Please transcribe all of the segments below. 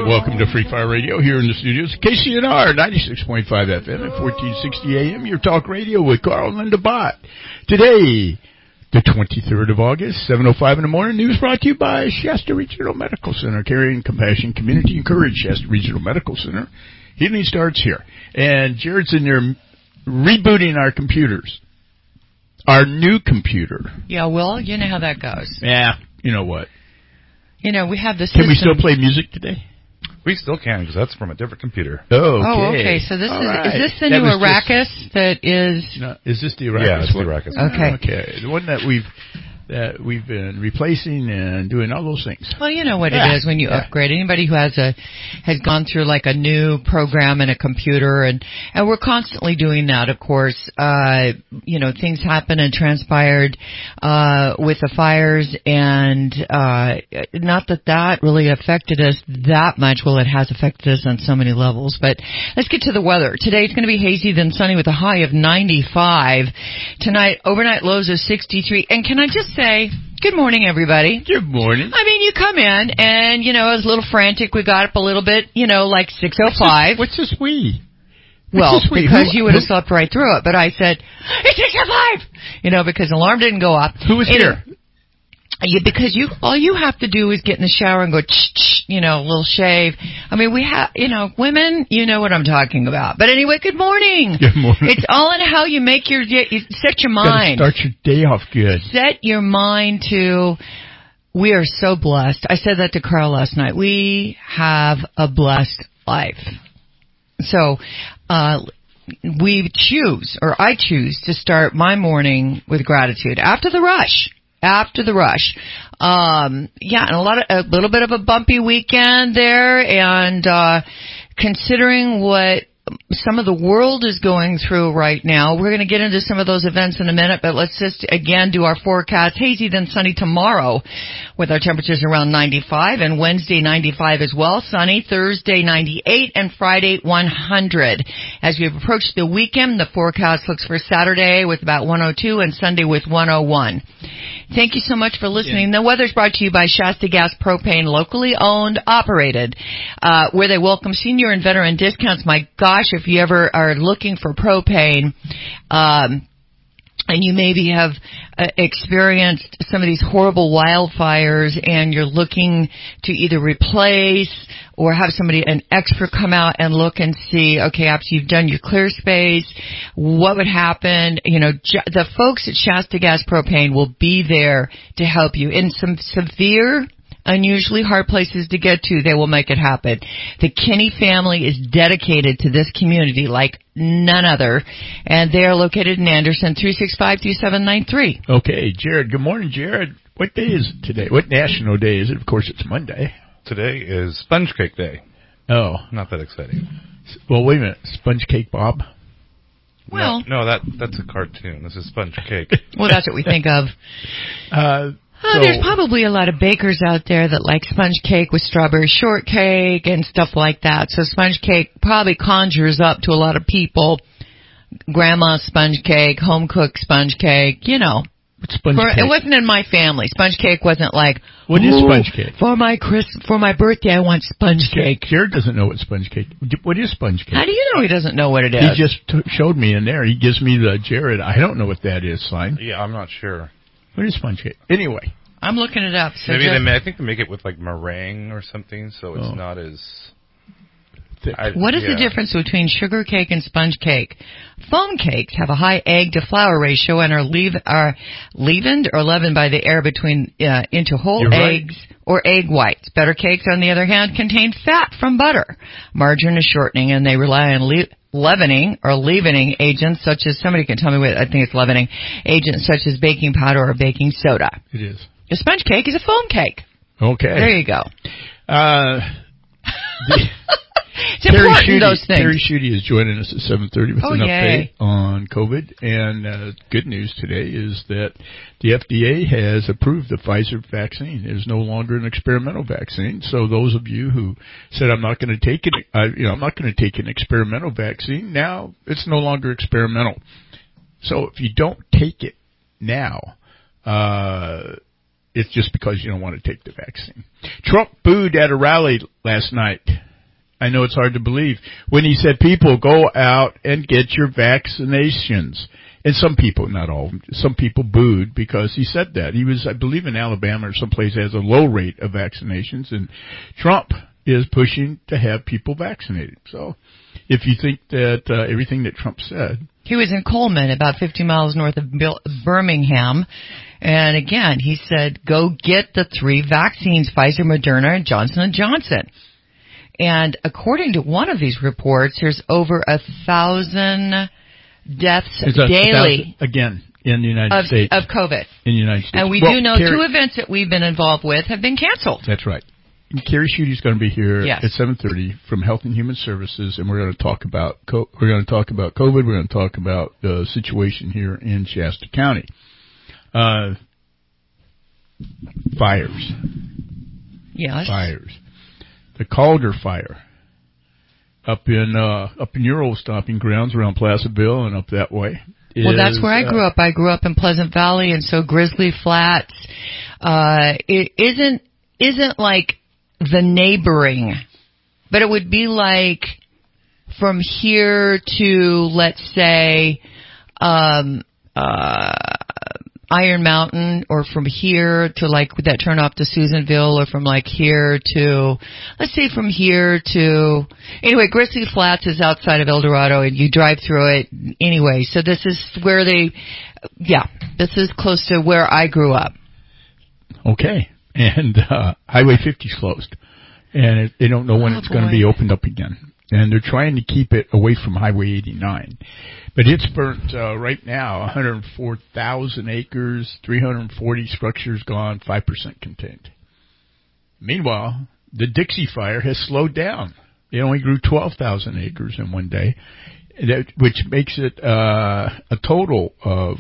Welcome to Free Fire Radio here in the studios. KCNR 96.5 FM at 1460 AM. Your talk radio with Carl and Linda Bott. Today, the 23rd of August, 7:05 in the morning. News brought to you by Shasta Regional Medical Center. Caring compassion, community, and courage. Shasta Regional Medical Center. Healing starts here. And Jared's in there rebooting our computers. Our new computer. Yeah, well, you know how that goes. Yeah, you know what? You know, we have this. Can we still play music today? We still can, because that's from a different computer. Oh, okay. Oh, okay. So this right. Is this the new Arrakis that is? No, is this the Arrakis? Yeah, it's the Arrakis. Okay. Okay. The one that we've been replacing and doing all those things. Well, you know what it is when you upgrade. Anybody who has gone through like a new program in a computer, and we're constantly doing that. Of course, you know, things happen and transpired with the fires, and not that really affected us that much. Well, it has affected us on so many levels. But let's get to the weather. Today it's going to be hazy, then sunny with a high of 95. Tonight, overnight lows of 63. And can I just say, good morning, everybody. Good morning. I mean, you come in, and, you know, I was a little frantic. We got up a little bit, you know, like 6:05. What's this we? Well, because you would have slept right through it. But I said, it's 6:05! You know, because the alarm didn't go up. Who was here? Because all you have to do is get in the shower and go, you know, a little shave. I mean, we have, you know, women, you know what I'm talking about. But anyway, good morning. Good morning. It's all in how you make your day. You set your mind. Start your day off good. Set your mind to, we are so blessed. I said that to Carl last night. We have a blessed life. So, I choose to start my morning with gratitude after the rush. And a little bit of a bumpy weekend there, and considering what some of the world is going through right now. We're going to get into some of those events in a minute, but let's just again do our forecast. Hazy then sunny tomorrow with our temperatures around 95, and Wednesday 95 as well. Sunny Thursday 98, and Friday 100. As we approach the weekend, the forecast looks for Saturday with about 102 and Sunday with 101. Thank you so much for listening. The weather's brought to you by Shasta Gas Propane, locally owned, operated, where they welcome senior and veteran discounts. My gosh, if you ever are looking for propane, and you maybe have experienced some of these horrible wildfires, and you're looking to either replace or have an expert come out and look and see, okay, after you've done your clear space, what would happen? You know, the folks at Shasta Gas Propane will be there to help you. In some severe, unusually hard places to get to, they will make it happen. The Kinney family is dedicated to this community like none other, and they are located in Anderson, 365-3793. Okay, Jared. Good morning, Jared. What day is it today? What national day is it? Of course, it's Monday. Today is Sponge Cake Day. Oh. Not that exciting. Well, wait a minute. Sponge Cake Bob? Well. No, that's a cartoon. This is Sponge Cake. Well, that's what we think of. There's probably a lot of bakers out there that like sponge cake with strawberry shortcake and stuff like that. So sponge cake probably conjures up to a lot of people. Grandma's sponge cake, home-cooked sponge cake, you know. Sponge cake? It wasn't in my family. Sponge cake wasn't like, what is sponge cake? For my birthday, I want sponge cake. Jared doesn't know what sponge cake. What is sponge cake? How do you know he doesn't know what it is? He just showed me in there. He gives me the Jared. I don't know what that is sign. Yeah, I'm not sure. What is sponge cake? Anyway. I'm looking it up. So maybe I think they make it with like meringue or something, so it's not as thick. What is the difference between sugar cake and sponge cake? Foam cakes have a high egg to flour ratio and are leavened by the air between into whole eggs or egg whites. Better cakes, on the other hand, contain fat from butter. Margarine is shortening, and they rely on leavening agents such as, somebody can tell me what, I think it's leavening agents such as baking powder or baking soda. It is. A sponge cake is a foam cake. Okay. There you go. It's Terry important, those things. Terry Schutte is joining us at 7:30 with an update on COVID. And good news today is that the FDA has approved the Pfizer vaccine. It is no longer an experimental vaccine. So those of you who said, I'm not going to take it, I'm not going to take an experimental vaccine, now it's no longer experimental. So if you don't take it now, it's just because you don't want to take the vaccine. Trump booed at a rally last night. I know it's hard to believe when he said, people go out and get your vaccinations. And some people, not all, some people booed because he said that. He was, I believe, in Alabama or someplace that has a low rate of vaccinations, and Trump is pushing to have people vaccinated. So if you think that everything that Trump said. He was in Coleman, about 50 miles north of Birmingham. And again, he said, go get the 3 vaccines, Pfizer, Moderna, and Johnson & Johnson. And according to one of these reports, there's over 1,000 deaths daily. 1,000, again, in the United States. Of COVID. In the United States. And we do know 2 events that we've been involved with have been canceled. That's right. Carrie Schuette's going to be here yes. at 7:30 from Health and Human Services, and we're going to talk about COVID. We're going to talk about the situation here in Shasta County. Fires. Yes. Fires. The Calder fire up in your old stomping grounds around Placerville and up that way. Well, that's where I grew up. I grew up in Pleasant Valley, and so Grizzly Flats it isn't like the neighboring, but it would be like from here to, let's say, Iron Mountain, or from here to like that turn off to Susanville, or from like here to, let's say from here to, anyway, Grizzly Flats is outside of El Dorado, and you drive through it anyway. So this is where this is close to where I grew up. Okay. And Highway 50's closed, and they don't know when it's going to be opened up again. And they're trying to keep it away from Highway 89. But it's burnt right now, 104,000 acres, 340 structures gone, 5% contained. Meanwhile, the Dixie Fire has slowed down. It only grew 12,000 acres in one day, which makes it a total of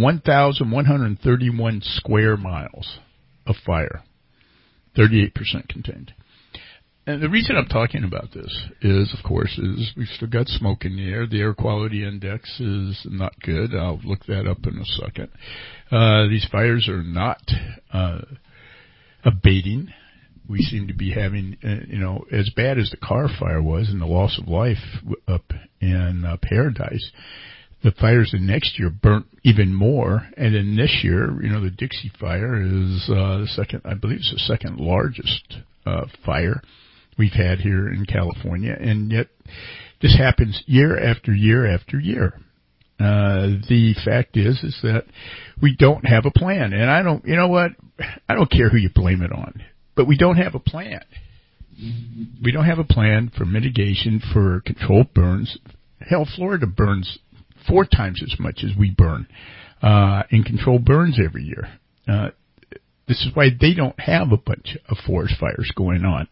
1,131 square miles of fire, 38% contained. And the reason I'm talking about this is, of course, we've still got smoke in the air. The air quality index is not good. I'll look that up in a second. These fires are not abating. We seem to be having, as bad as the Carr fire was and the loss of life up in Paradise, the fires the next year burnt even more. And then this year, the Dixie Fire is the second, I believe it's the second largest fire we've had here in California, and yet this happens year after year after year. The fact is that we don't have a plan, and I don't care who you blame it on, but we don't have a plan. We don't have a plan for mitigation, for controlled burns. Hell, Florida burns 4 times as much as we burn in controlled burns every year. This is why they don't have a bunch of forest fires going on.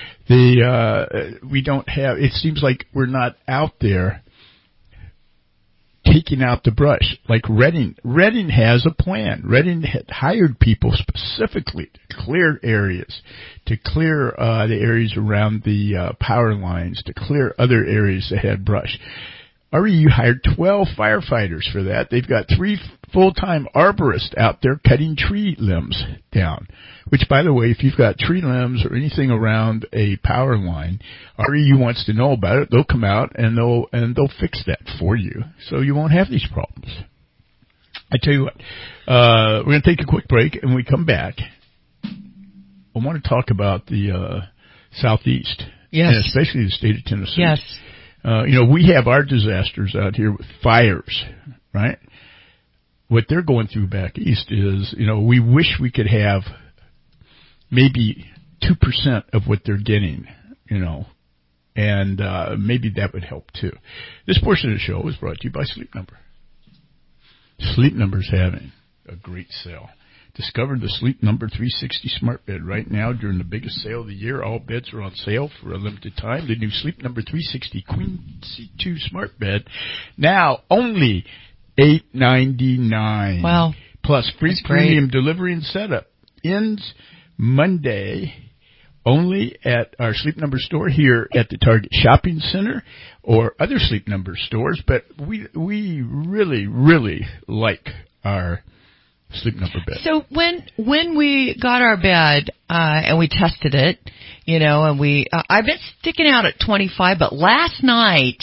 We don't have, it seems like we're not out there taking out the brush like Redding. Redding has a plan. Redding had hired people specifically to clear areas, to clear the areas around the power lines, to clear other areas that had brush. REU hired 12 firefighters for that. They've got 3 full-time arborists out there cutting tree limbs down, which, by the way, if you've got tree limbs or anything around a power line, REU wants to know about it. They'll come out and they'll fix that for you, so you won't have these problems. I tell you what, we're going to take a quick break, and when we come back, I want to talk about the Southeast, yes, and especially the state of Tennessee. Yes. We have our disasters out here with fires, right? What they're going through back east is, we wish we could have maybe 2% of what they're getting, and maybe that would help too. This portion of the show is brought to you by Sleep Number. Sleep Number's having a great sale. Discover the Sleep Number 360 smart bed right now during the biggest sale of the year. All beds are on sale for a limited time. The new Sleep Number 360 Queen C2 smart bed, now only $8.99. Wow. Plus free premium delivery and setup. Ends Monday only at our Sleep Number store here at the Target Shopping Center or other Sleep Number stores. But we really, really like our Sleep Number bed. So when we got our bed and we tested it, and I've been sticking out at 25, but last night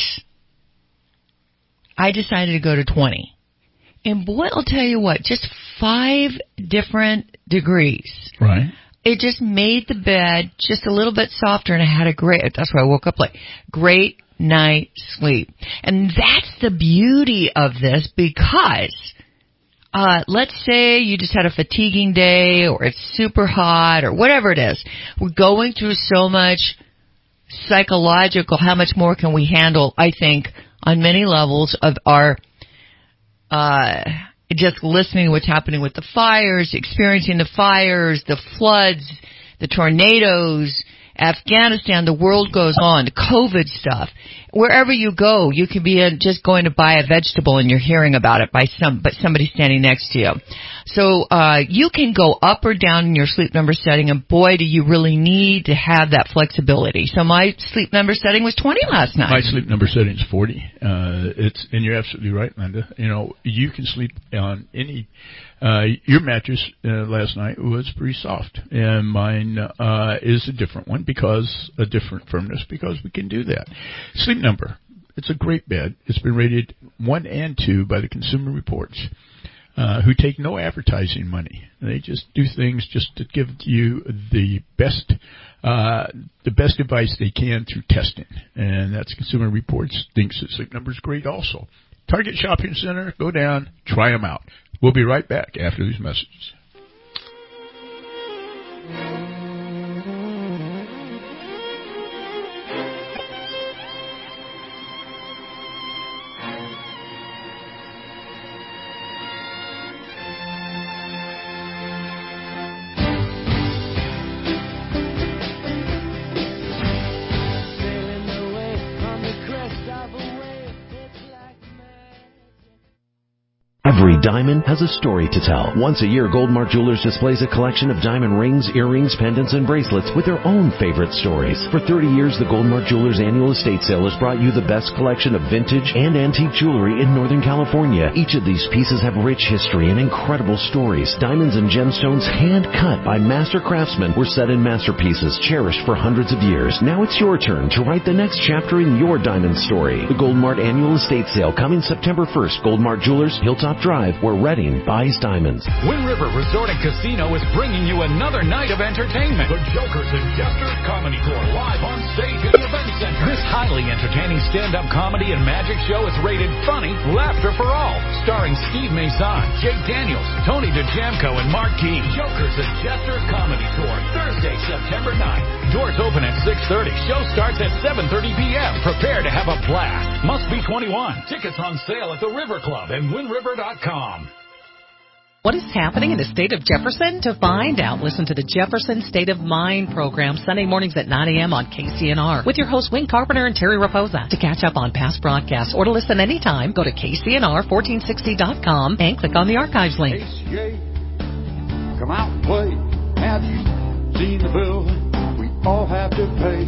I decided to go to 20. And boy, I'll tell you what, just 5 different degrees. Right. It just made the bed just a little bit softer, and I had that's why I woke up late. Great night sleep. And that's the beauty of this, because let's say you just had a fatiguing day, or it's super hot, or whatever it is. We're going through so much psychological, how much more can we handle, I think, on many levels of our just listening to what's happening with the fires, experiencing the fires, the floods, the tornadoes, Afghanistan, the world goes on, COVID stuff. Wherever you go, you can be just going to buy a vegetable and you're hearing about it by somebody standing next to you. So you can go up or down in your Sleep Number setting, and boy, do you really need to have that flexibility. So my Sleep Number setting was 20 last night. My Sleep Number setting is 40. And you're absolutely right, Linda. You can sleep on any. Your mattress last night was pretty soft, and mine is a different one, because a different firmness, because we can do that. Sleep Number, it's a great bed. It's been rated 1 and 2 by the Consumer Reports, who take no advertising money. They just do things just to give you the best advice they can through testing, and that's Consumer Reports thinks that Sleep Number is great also. Target Shopping Center, go down, try them out. We'll be right back after these messages. Every diamond has a story to tell. Once a year, Goldmark Jewelers displays a collection of diamond rings, earrings, pendants, and bracelets with their own favorite stories. For 30 years, the Goldmark Jewelers Annual Estate Sale has brought you the best collection of vintage and antique jewelry in Northern California. Each of these pieces have rich history and incredible stories. Diamonds and gemstones hand-cut by master craftsmen were set in masterpieces cherished for hundreds of years. Now it's your turn to write the next chapter in your diamond story. The Goldmark Annual Estate Sale coming September 1st. Goldmark Jewelers, Hilltop Drive, where Redding buys diamonds. Wind River Resort and Casino is bringing you another night of entertainment. The Jokers and Jesters Comedy Tour live on stage at the Event Center. This highly entertaining stand-up comedy and magic show is rated funny, laughter for all. Starring Steve Mason, Jake Daniels, Tony DeJamco, and Mark Key. Jokers and Jesters Comedy Tour, Thursday, September 9th. Doors open at 6:30. Show starts at 7:30 p.m. Prepare to have a blast. Must be 21. Tickets on sale at the River Club and WindRiver.com. What is happening in the state of Jefferson? To find out, listen to the Jefferson State of Mind program Sunday mornings at 9 a.m. on KCNR with your hosts Wayne Carpenter and Terry Raposa. To catch up on past broadcasts or to listen anytime, go to KCNR1460.com and click on the archives link. KCA, come out and play. Have you seen the bill we all have to pay?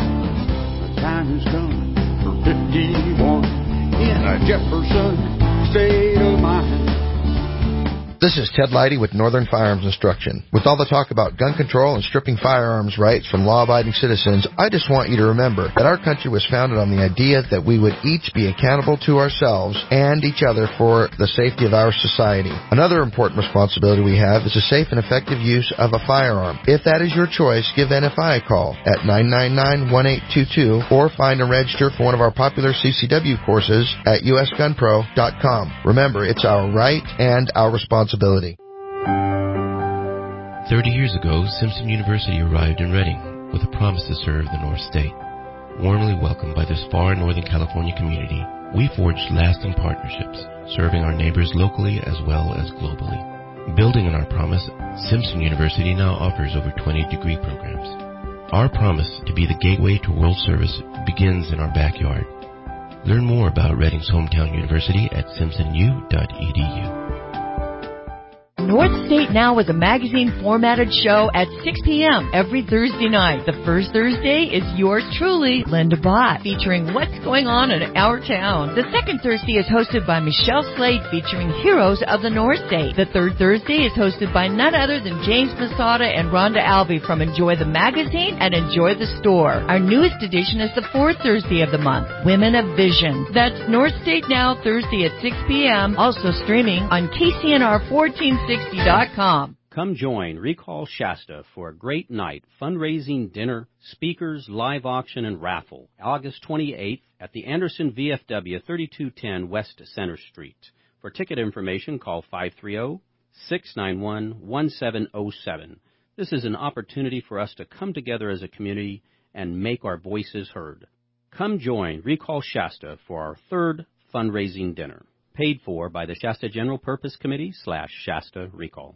The time has come for 51 in a Jefferson State of Mind. This is Ted Leidy with Northern Firearms Instruction. With all the talk about gun control and stripping firearms rights from law-abiding citizens, I just want you to remember that our country was founded on the idea that we would each be accountable to ourselves and each other for the safety of our society. Another important responsibility we have is the safe and effective use of a firearm. If that is your choice, give NFI a call at 999-1822 or find and register for one of our popular CCW courses at usgunpro.com. Remember, it's our right and our responsibility. 30 years ago, Simpson University arrived in Redding with a promise to serve the North State. Warmly welcomed by this far Northern California community, we forged lasting partnerships, serving our neighbors locally as well as globally. Building on our promise, Simpson University now offers over 20 degree programs. Our promise to be the gateway to world service begins in our backyard. Learn more about Redding's hometown university at simpsonu.edu. North State Now is a magazine-formatted show at 6 p.m. every Thursday night. The first Thursday is yours truly, Linda Bott, featuring what's going on in our town. The second Thursday is hosted by Michelle Slade, featuring heroes of the North State. The third Thursday is hosted by none other than James Masada and Rhonda Albee from Enjoy the Magazine and Enjoy the Store. Our newest edition is the fourth Thursday of the month, Women of Vision. That's North State Now, Thursday at 6 p.m., also streaming on KCNR1460.com. Come join Recall Shasta for a great night, fundraising dinner, speakers, live auction, and raffle, August 28th at the Anderson VFW, 3210 West Center Street. For ticket information, call 530-691-1707. This is an opportunity for us to come together as a community and make our voices heard. Come join Recall Shasta for our third fundraising dinner, paid for by the Shasta General Purpose Committee / Shasta Recall.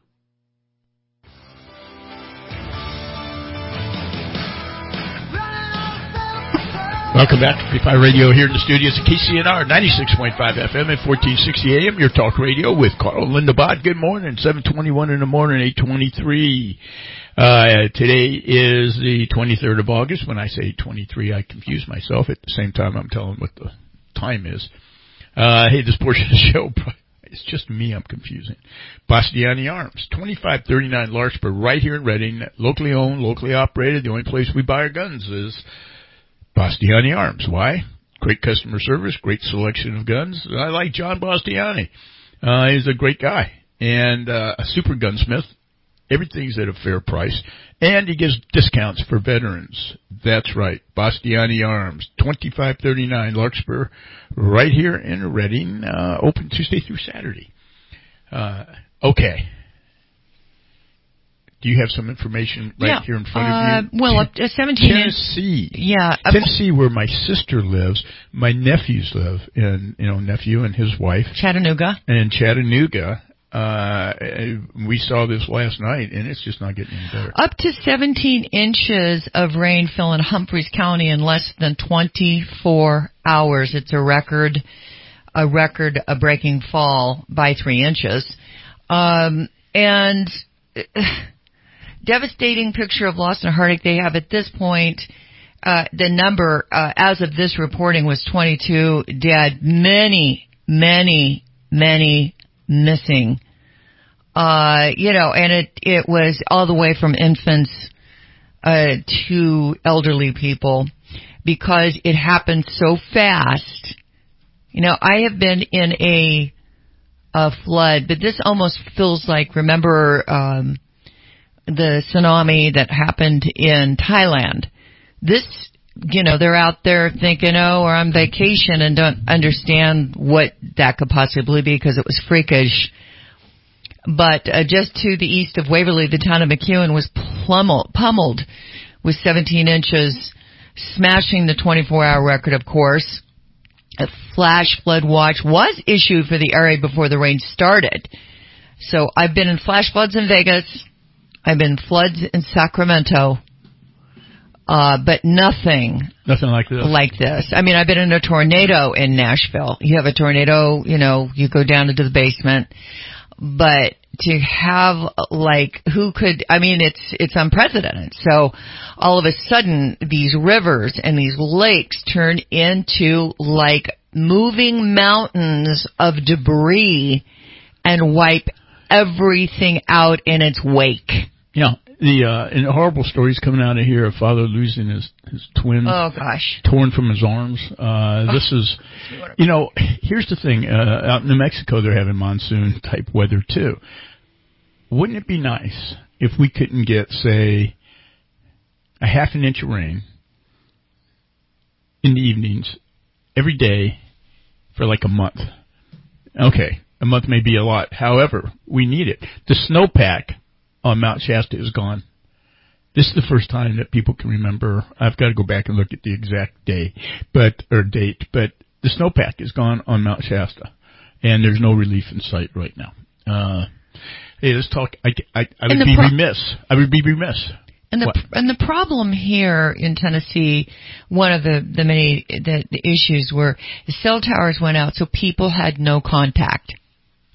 Welcome back to Free Fire Radio here in the studios at KCNR 96.5 FM and 1460 AM, your talk radio with Carl and Linda Bott. Good morning, 7:21 in the morning, 8:23. Today is the 23rd of August. When I say 23, I confuse myself. At the same time, I'm telling what the time is. Hey, this portion of the show, it's just me I'm confusing. Bastiani Arms, 2539 Larkspur, right here in Reading, locally owned, locally operated. The only place we buy our guns is Bastiani Arms. Why? Great customer service, great selection of guns. I like John Bastiani. He's a great guy and a super gunsmith. Everything's at a fair price. And he gives discounts for veterans. That's right. Bastiani Arms, 2539 Larkspur, right here in Reading, open Tuesday through Saturday. Okay. Do you have some information here in front of you? Well, 17 Tennessee. Yeah. Tennessee, where my sister lives. My nephews live, nephew and his wife. Chattanooga. And Chattanooga. We saw this last night, and it's just not getting any better. Up to 17 inches of rain fell in Humphreys County in less than 24 hours. It's a record-breaking fall by 3 inches. And devastating picture of loss and heartache they have at this point. The number, as of this reporting, was 22 dead. Many missing. And it was all the way from infants to elderly people because it happened so fast. I have been in a flood, but this almost feels like, remember the tsunami that happened in Thailand. This, they're out there thinking, we're on vacation and don't understand what that could possibly be because it was freakish. But just to the east of Waverly, the town of McEwen was pummeled with 17 inches, smashing the 24-hour record, of course. A flash flood watch was issued for the area before the rain started. So I've been in flash floods in Vegas. I've been in floods in Sacramento. But nothing like this. I mean, I've been in a tornado in Nashville. You have a tornado, you go down into the basement. But to have, it's unprecedented. So all of a sudden, these rivers and these lakes turn into moving mountains of debris and wipe everything out in its wake. Yeah. And horrible stories coming out of here, a father losing his twin. Oh, gosh. Torn from his arms. This is, here's the thing. Out in New Mexico, they're having monsoon type weather too. Wouldn't it be nice if we couldn't get, say, a half an inch of rain in the evenings every day for a month? Okay. A month may be a lot. However, we need it. The snowpack on Mount Shasta is gone. This is the first time that people can remember. I've got to go back and look at the exact date, but the snowpack is gone on Mount Shasta, and there's no relief in sight right now. Hey, let's talk. I would be remiss. And the problem here in Tennessee, one of the many the issues were the cell towers went out, so people had no contact.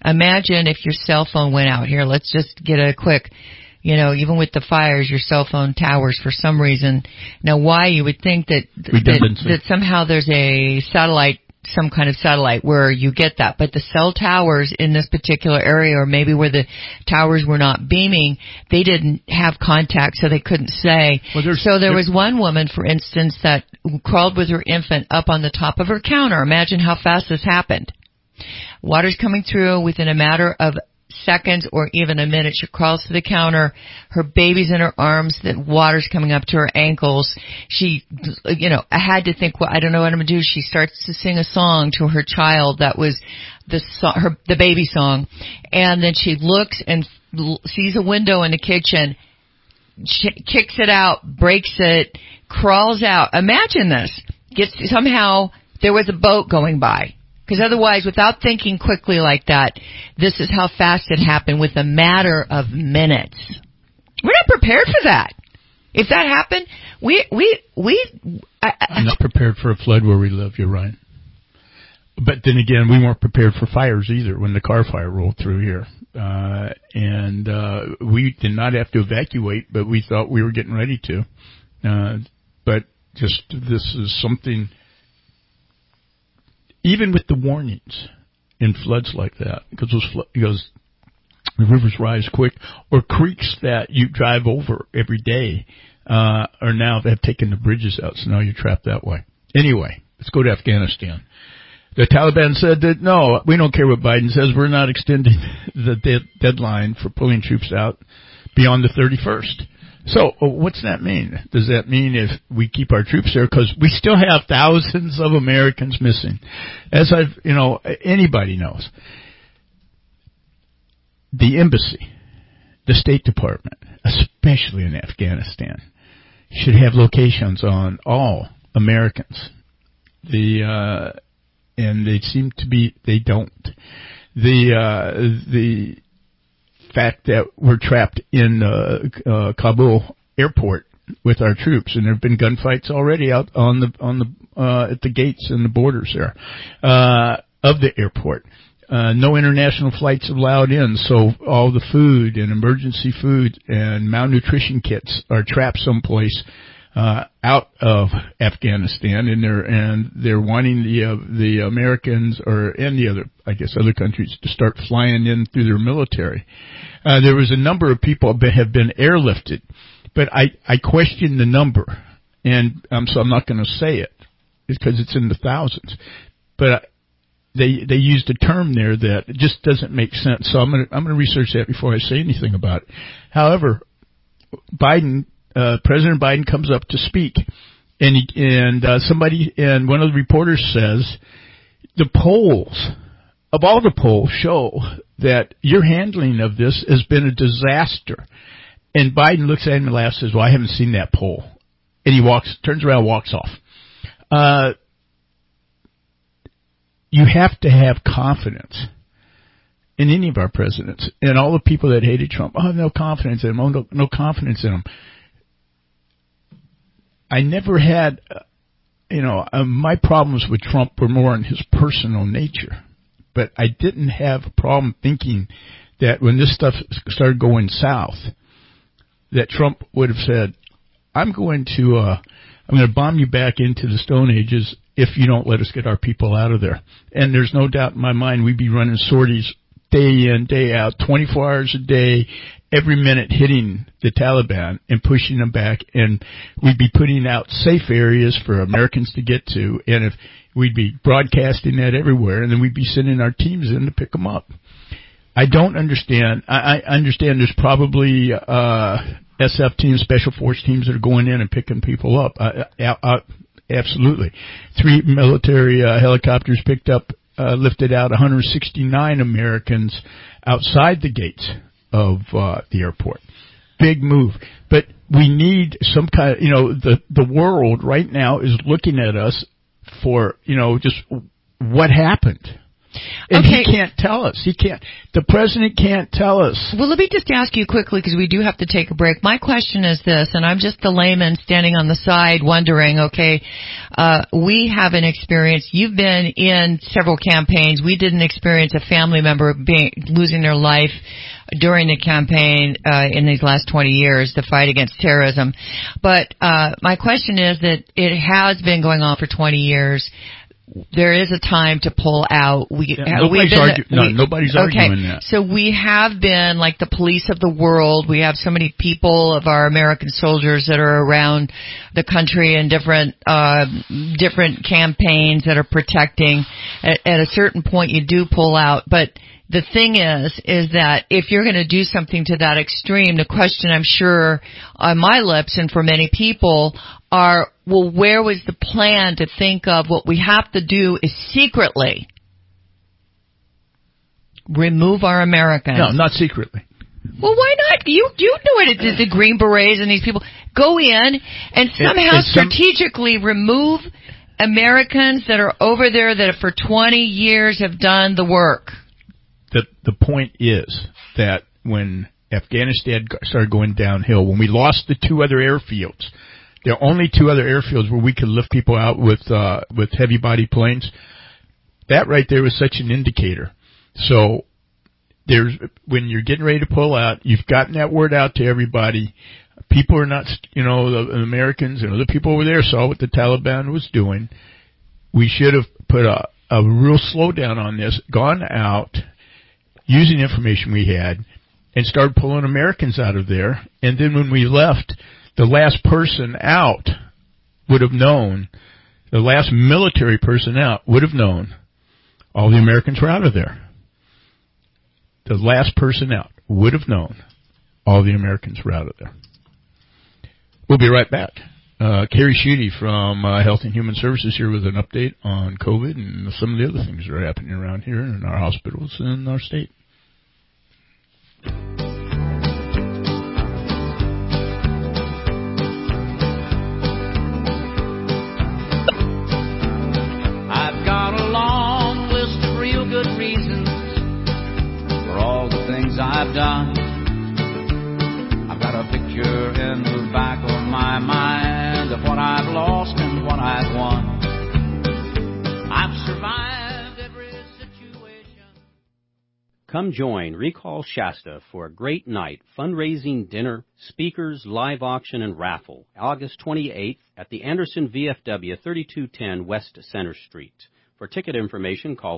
Imagine if your cell phone went out. Here, let's just get a quick, even with the fires, your cell phone towers for some reason. Now, why you would think that somehow there's a satellite, some kind of satellite where you get that. But the cell towers in this particular area, or maybe where the towers were not beaming, they didn't have contact, so they couldn't say. So there was one woman, for instance, that crawled with her infant up on the top of her counter. Imagine how fast this happened. Water's coming through within a matter of seconds or even a minute. She crawls to the counter. Her baby's in her arms. The water's coming up to her ankles. She, I had to think, well, I don't know what I'm going to do. She starts to sing a song to her child that was the baby song. And then she looks and sees a window in the kitchen, kicks it out, breaks it, crawls out. Imagine this. Somehow there was a boat going by. Because otherwise, without thinking quickly like that, this is how fast it happened with a matter of minutes. We're not prepared for that. If that happened, I'm not prepared for a flood where we live, you're right. But then again, we weren't prepared for fires either when the car fire rolled through here. And we did not have to evacuate, but we thought we were getting ready to. But just this is something... Even with the warnings in floods like that, because the rivers rise quick, or creeks that you drive over every day are now have taken the bridges out, so now you're trapped that way. Anyway, let's go to Afghanistan. The Taliban said that, no, we don't care what Biden says. We're not extending the deadline for pulling troops out beyond the 31st. So what's that mean? Does that mean if we keep our troops there, because we still have thousands of Americans missing, as anybody knows. The embassy, the State Department, especially in Afghanistan, should have locations on all Americans. And they seem to be, they don't. The fact that we're trapped in Kabul airport with our troops, and there have been gunfights already out at the gates and the borders there of the airport. No international flights allowed in, so all the food and emergency food and malnutrition kits are trapped someplace out of Afghanistan, and they're wanting the Americans and the other countries to start flying in through their military. There was a number of people that have been airlifted, but I question the number, and so I'm not going to say it because it's in the thousands. But they used a term there that just doesn't make sense. So I'm going to research that before I say anything about it. However, President Biden comes up to speak, and one of the reporters says, all the polls show that your handling of this has been a disaster. And Biden looks at him and laughs, says, well, I haven't seen that poll. And he turns around and walks off. You have to have confidence in any of our presidents. And all the people that hated Trump, I have no confidence in him. No confidence in him. I never had, my problems with Trump were more in his personal nature. But I didn't have a problem thinking that when this stuff started going south, that Trump would have said, I'm going to bomb you back into the Stone Ages if you don't let us get our people out of there. And there's no doubt in my mind we'd be running sorties day in, day out, 24 hours a day, every minute hitting the Taliban and pushing them back. And we'd be putting out safe areas for Americans to get to. And if we'd be broadcasting that everywhere, and then we'd be sending our teams in to pick them up. I don't understand. I understand there's probably SF teams, special force teams that are going in and picking people up. Absolutely. 3 military helicopters lifted out 169 Americans outside the gates of the airport. Big move. But we need some kind of, the world right now is looking at us for, just what happened. And he can't tell us. The president can't tell us. Well, let me just ask you quickly, because we do have to take a break. My question is this, and I'm just the layman standing on the side wondering, okay, we haven't experienced, you've been in several campaigns. We didn't experience a family member losing their life during the campaign in these last 20 years, the fight against terrorism. But my question is that it has been going on for 20 years. There is a time to pull out. Nobody's arguing that. So we have been like the police of the world. We have so many people of our American soldiers that are around the country in different campaigns that are protecting. At a certain point, you do pull out, but the thing is that if you're going to do something to that extreme, the question I'm sure on my lips and for many people are, well, where was the plan to think of what we have to do is secretly remove our Americans? No, not secretly. Well, why not? You know it. The Green Berets and these people go in and somehow strategically remove Americans that are over there that for 20 years have done the work. The point is that when Afghanistan started going downhill, when we lost the two other airfields, there are only two other airfields where we could lift people out with heavy body planes. That right there was such an indicator. So when you're getting ready to pull out, you've gotten that word out to everybody. People are not, the Americans and other people over there saw what the Taliban was doing. We should have put a real slowdown on this, gone out, using the information we had, and started pulling Americans out of there. And then when we left, the last person out would have known, the last military person out would have known all the Americans were out of there. The last person out would have known all the Americans were out of there. We'll be right back. Carrie Sheedy from Health and Human Services here with an update on COVID and some of the other things that are happening around here in our hospitals in our state. I've got a long list of real good reasons for all the things I've done. I've got a picture in the back of my mind of what I've lost and what I've won. I've survived every situation. Come join Recall Shasta for a great night, fundraising dinner, speakers, live auction, and raffle, August 28th at the Anderson VFW, 3210 West Center Street. For ticket information, call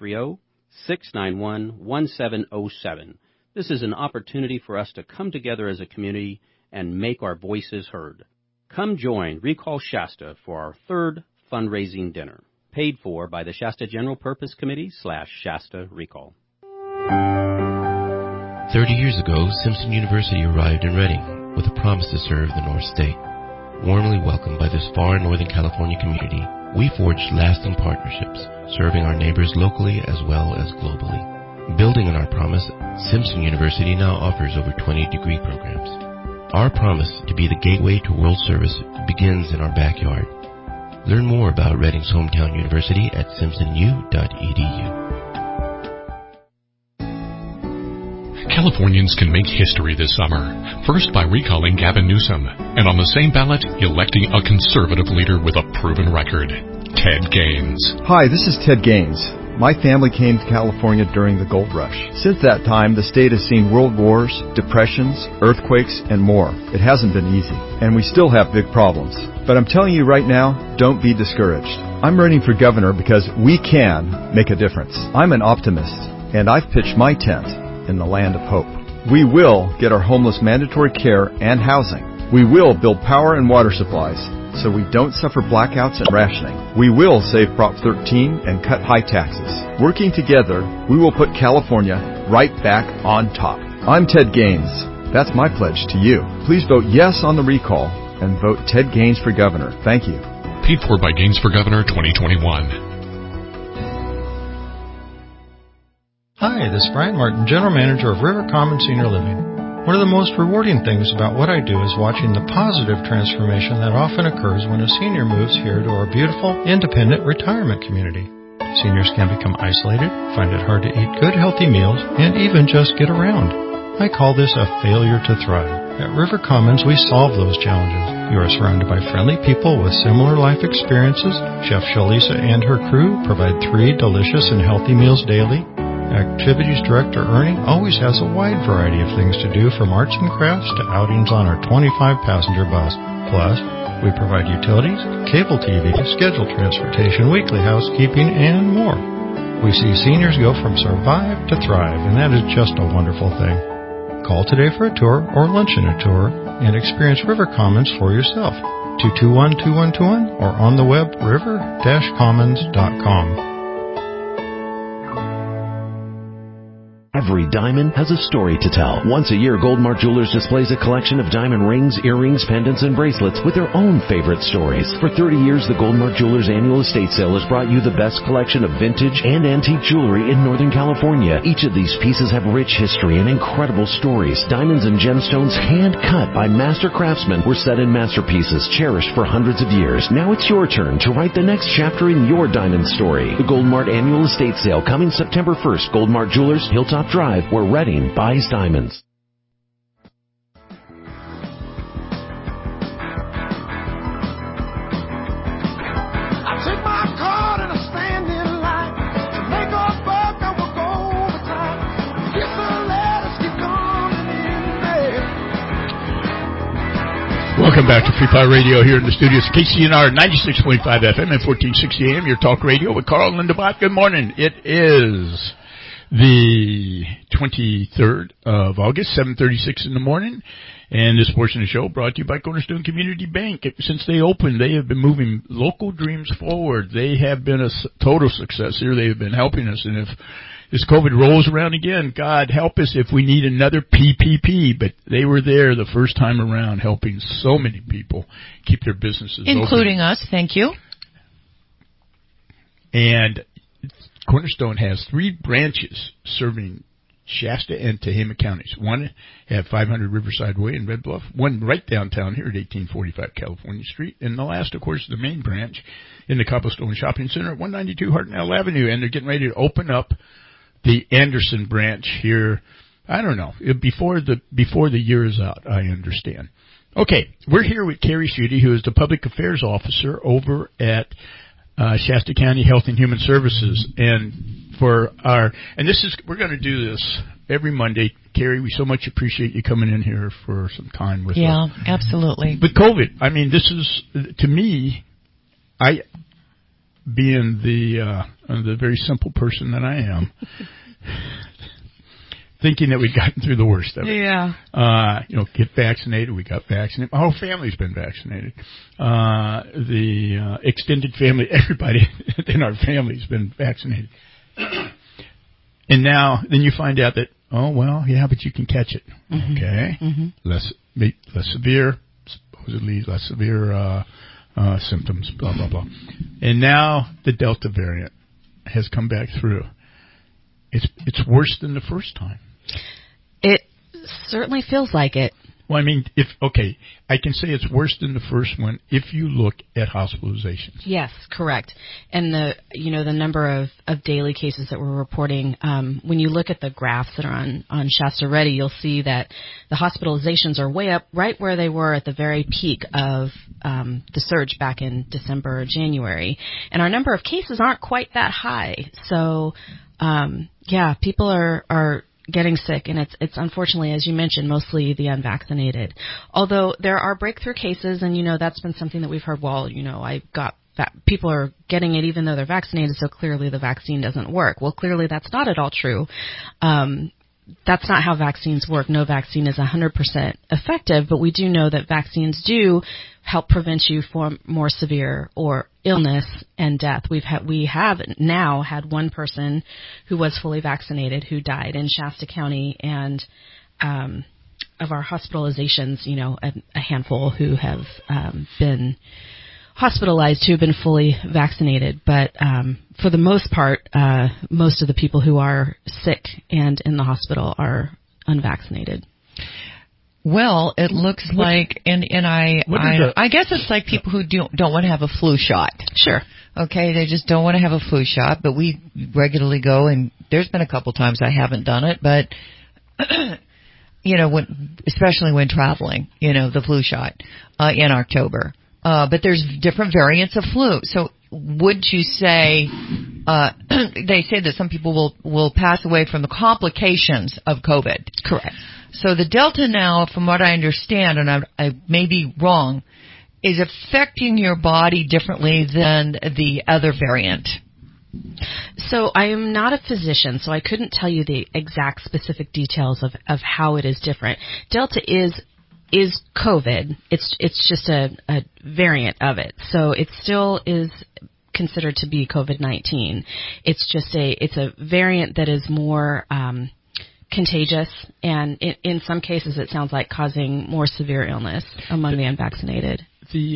530-691-1707. This is an opportunity for us to come together as a community and make our voices heard. Come join Recall Shasta for our third fundraising dinner, paid for by the Shasta General Purpose Committee /Shasta Recall. 30 years ago, Simpson University arrived in Reading with a promise to serve the North State. Warmly welcomed by this far Northern California community, we forged lasting partnerships, serving our neighbors locally as well as globally. Building on our promise, Simpson University now offers over 20 degree programs. Our promise to be the gateway to world service begins in our backyard. Learn more about Reading's hometown university at simpsonu.edu. Californians can make history this summer, first by recalling Gavin Newsom, and on the same ballot, electing a conservative leader with a proven record, Ted Gaines. Hi, this is Ted Gaines. My family came to California during the gold rush. Since that time, the state has seen world wars, depressions, earthquakes, and more. It hasn't been easy, and we still have big problems. But I'm telling you right now, don't be discouraged. I'm running for governor because we can make a difference. I'm an optimist, and I've pitched my tent in the land of hope. We will get our homeless mandatory care and housing. We will build power and water supplies so we don't suffer blackouts and rationing. We will save Prop 13 and cut high taxes. Working together, we will put California right back on top. I'm Ted Gaines. That's my pledge to you. Please vote yes on the recall and vote Ted Gaines for governor. Thank you. Paid for by Gaines for Governor 2021. Hi, this is Brian Martin, General Manager of River Common Senior Living. One of the most rewarding things about what I do is watching the positive transformation that often occurs when a senior moves here to our beautiful, independent retirement community. Seniors can become isolated, find it hard to eat good, healthy meals, and even just get around. I call this a failure to thrive. At River Commons, we solve those challenges. You are surrounded by friendly people with similar life experiences. Chef Shalisa and her crew provide 3 delicious and healthy meals daily. Activities Director Ernie always has a wide variety of things to do, from arts and crafts to outings on our 25-passenger bus. Plus, we provide utilities, cable TV, scheduled transportation, weekly housekeeping, and more. We see seniors go from survive to thrive, and that is just a wonderful thing. Call today for a tour or luncheon a tour and experience River Commons for yourself. 221-2121 or on the web river-commons.com. Every diamond has a story to tell. Once a year, Goldmark Jewelers displays a collection of diamond rings, earrings, pendants, and bracelets with their own favorite stories. For 30 years, the Goldmark Jewelers Annual Estate Sale has brought you the best collection of vintage and antique jewelry in Northern California. Each of these pieces have rich history and incredible stories. Diamonds and gemstones hand-cut by master craftsmen were set in masterpieces cherished for hundreds of years. Now it's your turn to write the next chapter in your diamond story. The Goldmark Annual Estate Sale coming September 1st. Goldmark Jewelers, Hilltop Drive, where Redding buys diamonds. I took my card and I stand in line to make a buck. I will go overtime. Get the letters, keep coming in there. Welcome back to Free Fire Radio here in the studios. KCNR 96.5 FM and 1460 AM, your talk radio with Carl and Linda Bott. Good morning. It is the 23rd of August, 7:36 in the morning, and this portion of the show brought to you by Cornerstone Community Bank. Since they opened, they have been moving local dreams forward. They have been a total success here. They have been helping us, and if this COVID rolls around again, God help us if we need another PPP, but they were there the first time around helping so many people keep their businesses including open. us. Thank you. And Cornerstone has 3 branches serving Shasta and Tehama counties. One at 500 Riverside Way in Red Bluff, one right downtown here at 1845 California Street, and the last, of course, the main branch in the Cobblestone Shopping Center at 192 Hartnell Avenue. And they're getting ready to open up the Anderson branch here, I don't know, before the year is out, I understand. Okay, we're here with Carrie Schutte, who is the Public Affairs Officer over at Shasta County Health and Human Services, and we're going to do this every Monday. Carrie, we so much appreciate you coming in here for some time with us. Yeah, absolutely. With COVID, I mean, this is, to me, being the very simple person that I am, thinking that we'd gotten through the worst of it. Yeah. Get vaccinated. We got vaccinated. My whole family's been vaccinated. The extended family, everybody in our family's been vaccinated. And now, then you find out that, oh, well, yeah, but you can catch it. Mm-hmm. Okay. Mm-hmm. Less severe, supposedly less severe symptoms, blah, blah, blah. And now the Delta variant has come back through. It's worse than the first time. It certainly feels like it. Well, I mean, I can say it's worse than the first one if you look at hospitalizations. Yes, correct. And the number of daily cases that we're reporting, when you look at the graphs that are on Shasta Ready, you'll see that the hospitalizations are way up, right where they were at the very peak of the surge back in December or January. And our number of cases aren't quite that high. So, people are getting sick, and it's unfortunately, as you mentioned, mostly the unvaccinated. Although there are breakthrough cases, and that's been something that we've heard. Well, people are getting it even though they're vaccinated, so clearly the vaccine doesn't work. Well, clearly that's not at all true. That's not how vaccines work. No vaccine is 100% effective, but we do know that vaccines do help prevent you from more severe or illness and death. We have now had one person who was fully vaccinated who died in Shasta County, and of our hospitalizations, a handful who have been hospitalized who have been fully vaccinated. But for the most part, most of the people who are sick and in the hospital are unvaccinated. Well, it looks like, and I guess it's like people who don't want to have a flu shot. Sure. Okay, they just don't want to have a flu shot, but we regularly go, and there's been a couple times I haven't done it, but especially when traveling, the flu shot in October. But there's different variants of flu. So would you say they say that some people will pass away from the complications of COVID? Correct. So the Delta now, from what I understand, and I may be wrong, is affecting your body differently than the other variant. So I am not a physician, so I couldn't tell you the exact specific details of how it is different. Delta is COVID. It's just a variant of it. So it still is considered to be COVID-19. It's just a variant that is more contagious, and in some cases it sounds like causing more severe illness among the unvaccinated.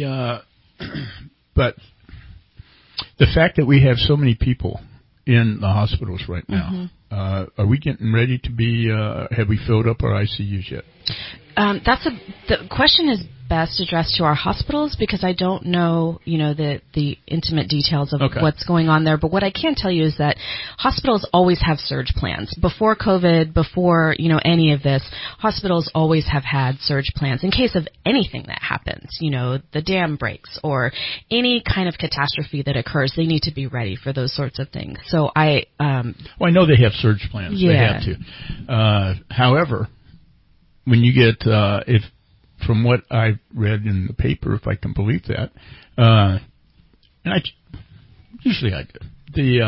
But the fact that we have so many people in the hospitals right now, are we getting ready to be? Have we filled up our ICUs yet? The question is best addressed to our hospitals, because I don't know, the intimate details of what's going on there. But what I can tell you is that hospitals always have surge plans. Before COVID, before, any of this, hospitals always have had surge plans in case of anything that happens, the dam breaks or any kind of catastrophe that occurs. They need to be ready for those sorts of things. So I know they have surge plans. Yeah. They have to. However, when you get, from what I've read in the paper, if I can believe that, and usually I do,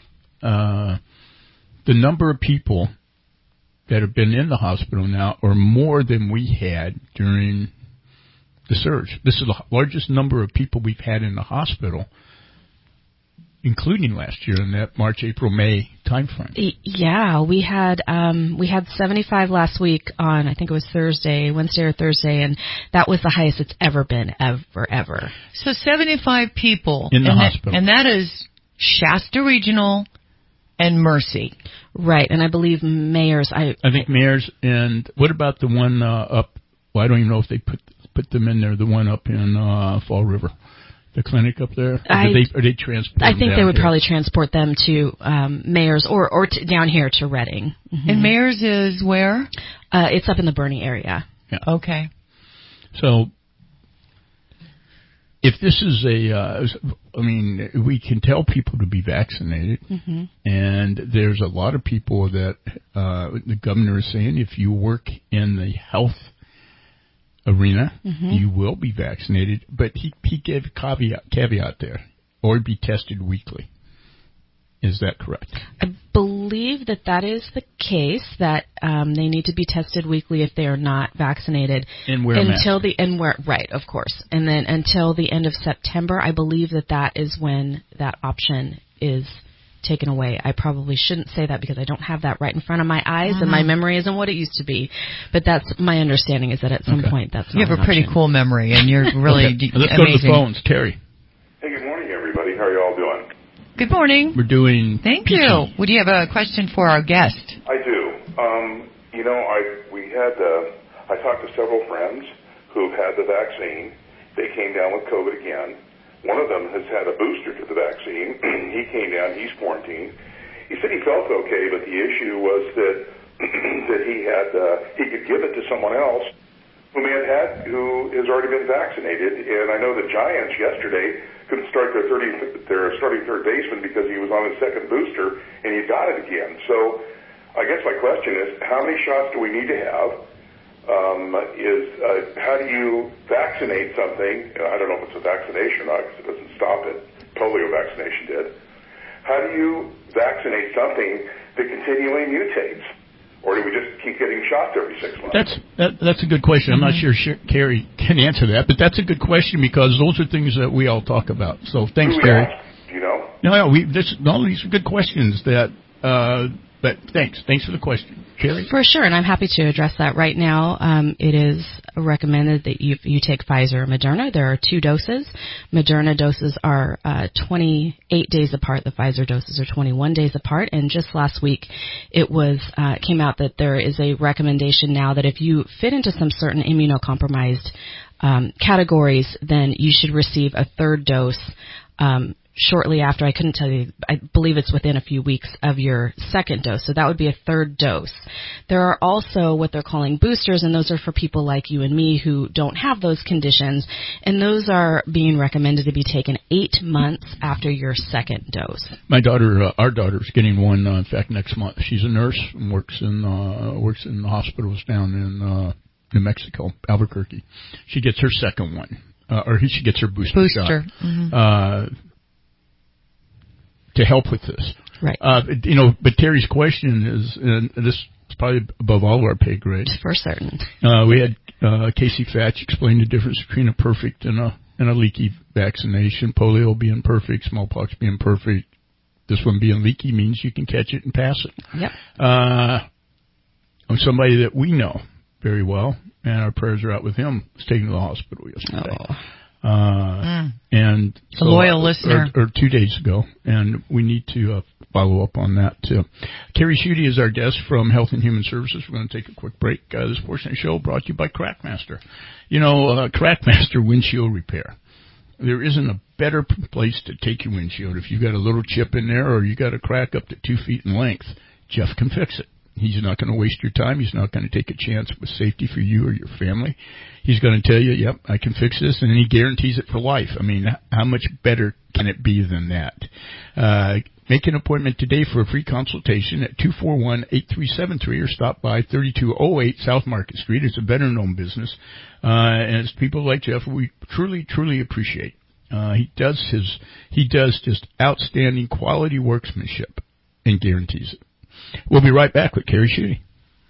the number of people that have been in the hospital now are more than we had during the surge. This is the largest number of people we've had in the hospital, including last year in that March, April, May timeframe. Yeah, we had 75 last week on, I think it was Wednesday or Thursday, and that was the highest it's ever been, ever. So 75 people in the hospital, and that is Shasta Regional and Mercy, right? And I believe Mayors. I think Mayors, and what about the one up? Well, I don't even know if they put them in there. The one up in Fall River. The clinic up there? Are they transporting? I think they would probably transport them to Mayors or down here to Redding. And Mayors is where? It's up in the Bernie area. Yeah. Okay. So, if this is we can tell people to be vaccinated, and there's a lot of people that the governor is saying if you work in the health arena, you will be vaccinated, but he gave a caveat there, or be tested weekly. Is that correct? I believe that is the case, that they need to be tested weekly if they are not vaccinated. And wear a mask. Right, of course. And then until the end of September, I believe that is when that option is taken away. I probably shouldn't say that because I don't have that right in front of my eyes, and my memory isn't what it used to be. But that's my understanding, is that at some point that's not You have a pretty cool memory, and you're really amazing. Let's go to the phones. Terry. Hey, good morning, everybody. How are you all doing? Good morning. We're doing Thank you. Would you have a question for our guest? I do. I talked to several friends who've had the vaccine. They came down with COVID again. One of them has had a booster to the vaccine. He came down. He's quarantined. He said he felt okay, but the issue was that he could give it to someone else who has already been vaccinated. And I know the Giants yesterday couldn't start their starting third baseman because he was on his second booster and he got it again. So I guess my question is, how many shots do we need to have? How do you vaccinate something? I don't know if it's a vaccination or not, because it doesn't stop it. Polio vaccination did. How do you vaccinate something that continually mutates? Or do we just keep getting shots every 6 months? That's a good question. I'm not sure Carrie can answer that, but that's a good question, because those are things that we all talk about. So thanks, Carrie. Do you know? No, these are good questions that. But thanks for the question, Carrie. For sure, and I'm happy to address that right now. It is recommended that you take Pfizer or Moderna. There are 2 doses. Moderna doses are 28 days apart. The Pfizer doses are 21 days apart. And just last week, it came out that there is a recommendation now that if you fit into some certain immunocompromised categories, then you should receive a 3rd dose shortly after. I couldn't tell you. I believe it's within a few weeks of your second dose. So that would be a third dose. There are also what they're calling boosters, and those are for people like you and me who don't have those conditions. And those are being recommended to be taken 8 months after your second dose. My daughter, our daughter's getting one, in fact, next month. She's a nurse and works in the hospitals down in New Mexico, Albuquerque. She gets her second one, she gets her booster shot. Mm-hmm. To help with this. Right. But Terry's question is, and this is probably above all of our pay grade. For certain. We had Casey Fatch explain the difference between a perfect and a leaky vaccination. Polio being perfect, smallpox being perfect. This one being leaky means you can catch it and pass it. Yep. I'm somebody that we know very well, and our prayers are out with him. Was taken to the hospital yesterday. Oh. And a loyal listener. Or 2 days ago, and we need to follow up on that too. Carrie Schutte is our guest from Health and Human Services. We're going to take a quick break. This portion of the show brought to you by Crackmaster. Crackmaster windshield repair. There isn't a better place to take your windshield. If you've got a little chip in there or you got a crack up to 2 feet in length, Jeff can fix it. He's not going to waste your time. He's not going to take a chance with safety for you or your family. He's going to tell you, yep, I can fix this, and then he guarantees it for life. I mean, how much better can it be than that? Make an appointment today for a free consultation at 241-8373 or stop by 3208 South Market Street. It's a veteran-owned business, and it's people like Jeff we truly, truly appreciate. He does just outstanding quality workmanship and guarantees it. We'll be right back with Carrie Schutte.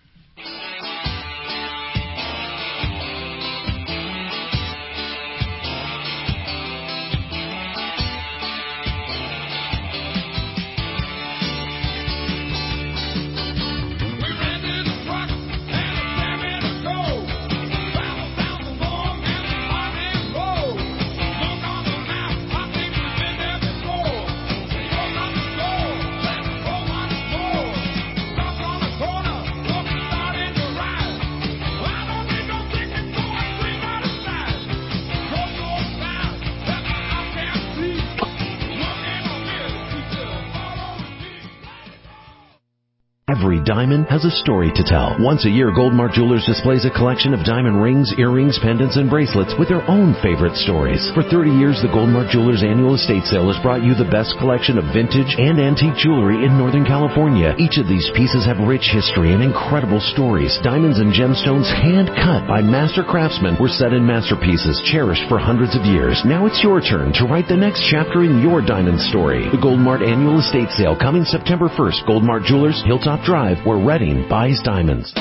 Every diamond has a story to tell. Once a year, Goldmark Jewelers displays a collection of diamond rings, earrings, pendants, and bracelets with their own favorite stories. For 30 years, the Goldmark Jewelers annual estate sale has brought you the best collection of vintage and antique jewelry in Northern California. Each of these pieces have rich history and incredible stories. Diamonds and gemstones hand-cut by master craftsmen were set in masterpieces cherished for hundreds of years. Now it's your turn to write the next chapter in your diamond story. The Goldmark annual estate sale coming September 1st. Goldmark Jewelers, Hilltop Drive, where Redding buys diamonds.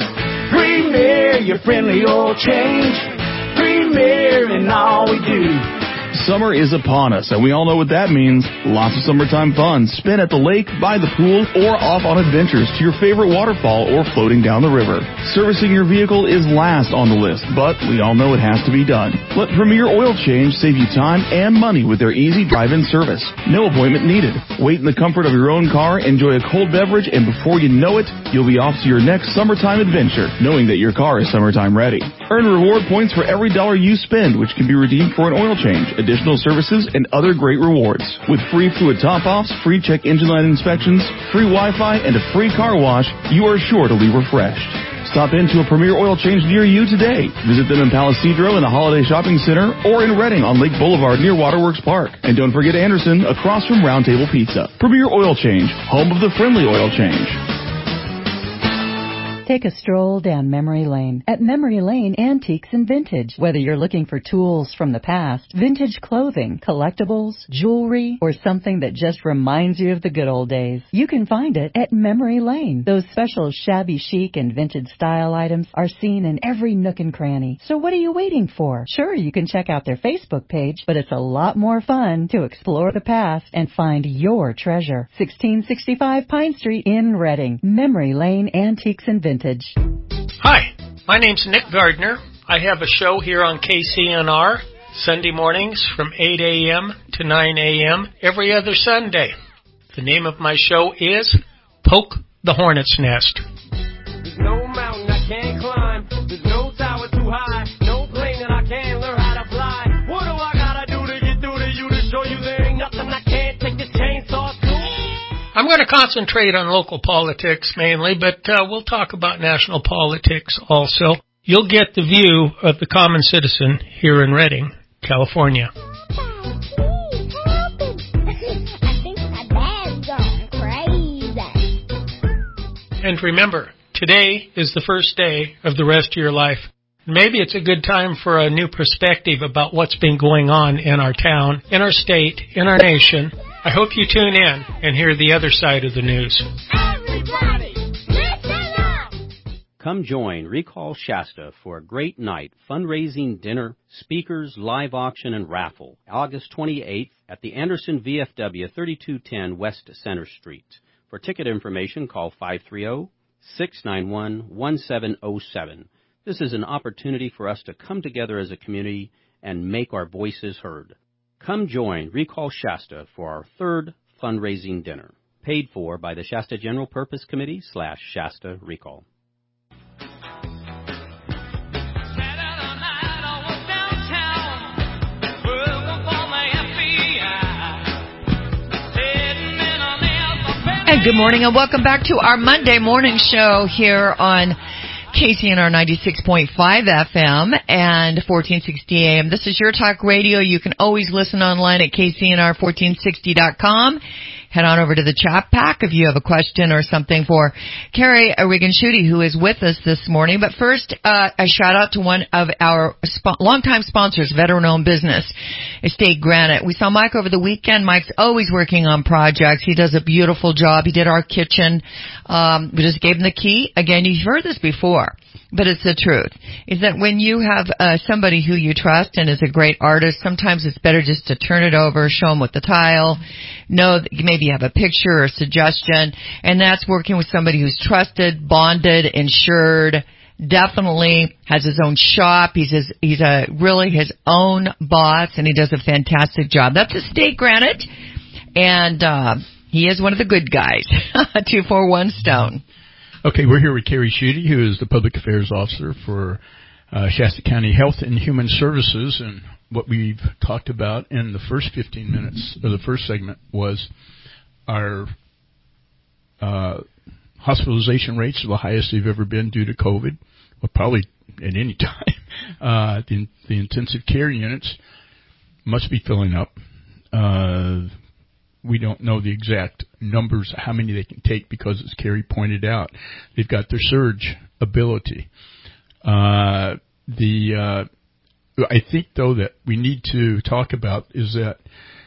Premier, your friendly oil change. Premier in all we do. Summer is upon us, and we all know what that means. Lots of summertime fun. Spent at the lake, by the pool, or off on adventures to your favorite waterfall or floating down the river. Servicing your vehicle is last on the list, but we all know it has to be done. Let Premier Oil Change save you time and money with their easy drive-in service. No appointment needed. Wait in the comfort of your own car, enjoy a cold beverage, and before you know it, you'll be off to your next summertime adventure, knowing that your car is summertime ready. Earn reward points for every dollar you spend, which can be redeemed for an oil change, additional services, and other great rewards. With free fluid top-offs, free check engine light inspections, free Wi-Fi, and a free car wash, you are sure to leave refreshed. Stop into a Premier Oil Change near you today. Visit them in Palisadro in the Holiday Shopping Center or in Redding on Lake Boulevard near Waterworks Park. And don't forget Anderson across from Round Table Pizza. Premier Oil Change, home of the friendly oil change. Take a stroll down memory lane at Memory Lane Antiques and Vintage. Whether you're looking for tools from the past, vintage clothing, collectibles, jewelry, or something that just reminds you of the good old days, you can find it at Memory Lane. Those special shabby chic and vintage style items are seen in every nook and cranny. So what are you waiting for? Sure, you can check out their Facebook page, but it's a lot more fun to explore the past and find your treasure. 1665 Pine Street in Redding. Memory Lane Antiques and Vintage. Hi, my name's Nick Gardner. I have a show here on KCNR, Sunday mornings from 8 a.m. to 9 a.m. every other Sunday. The name of my show is Poke the Hornet's Nest. There's no mountain I can't climb. There's no tower too high. No plane that I can't learn how to fly. What do I gotta do to get through to you to show you there ain't nothing I I'm going to concentrate on local politics mainly, but we'll talk about national politics also. You'll get the view of the common citizen here in Redding, California. And remember, today is the first day of the rest of your life. Maybe it's a good time for a new perspective about what's been going on in our town, in our state, in our nation. I hope you tune in and hear the other side of the news. Everybody, listen up! Come join Recall Shasta for a great night, fundraising dinner, speakers, live auction, and raffle, August 28th at the Anderson VFW 3210 West Center Street. For ticket information, call 530-691-1707. This is an opportunity for us to come together as a community and make our voices heard. Come join Recall Shasta for our third fundraising dinner, paid for by the Shasta General Purpose Committee / Shasta Recall. And good morning and welcome back to our Monday morning show here on KCNR 96.5 FM and 1460 AM. This is your talk radio. You can always listen online at KCNR1460.com. Head on over to the chat pack if you have a question or something for Carrie Regan-Schutte, who is with us this morning. But first, a shout out to one of our longtime sponsors, veteran-owned business, Estate Granite. We saw Mike over the weekend. Mike's always working on projects. He does a beautiful job. He did our kitchen. We just gave him the key. Again, you've heard this before, but it's the truth, is that when you have somebody who you trust and is a great artist, sometimes it's better just to turn it over, show them with the tile, know that maybe you have a picture or a suggestion, and that's working with somebody who's trusted, bonded, insured, definitely has his own shop. He's really his own boss, and he does a fantastic job. That's Estate Granite, and he is one of the good guys. 241 Stone. Okay, we're here with Carrie Schutte, who is the Public Affairs Officer for Shasta County Health and Human Services. And what we've talked about in the first 15 minutes, or the first segment, was our hospitalization rates are the highest they've ever been due to COVID, well, probably at any time. The intensive care units must be filling up. We don't know the exact numbers, how many they can take, because, as Carrie pointed out, they've got their surge ability. I think, though, that we need to talk about is that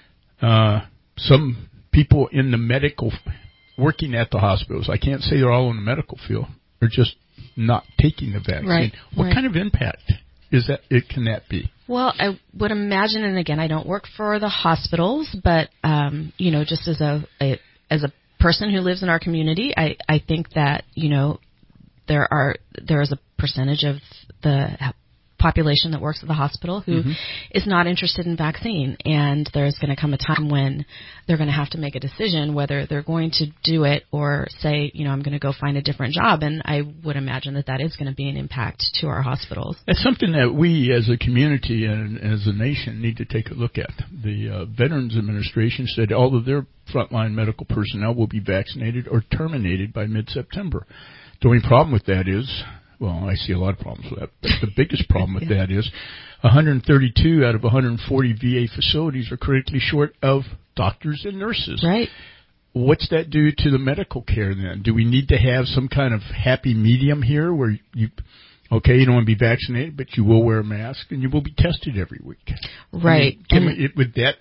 some people in the medical, working at the hospitals, I can't say they're all in the medical field, are just not taking the vaccine. Right. What kind of impact can that be? Well, I would imagine, and again, I don't work for the hospitals, but just as a person who lives in our community, I think that there is a percentage of the population that works at the hospital who is not interested in vaccine, and there's going to come a time when they're going to have to make a decision whether they're going to do it or say, I'm going to go find a different job, and I would imagine that is going to be an impact to our hospitals. It's something that we as a community and as a nation need to take a look at. The Veterans Administration said all of their frontline medical personnel will be vaccinated or terminated by mid-September. The only problem with that is, well, I see a lot of problems with that, but the biggest problem with that is 132 out of 140 VA facilities are critically short of doctors and nurses. Right. What's that do to the medical care then? Do we need to have some kind of happy medium here where you don't want to be vaccinated, but you will wear a mask and you will be tested every week? Right. With that...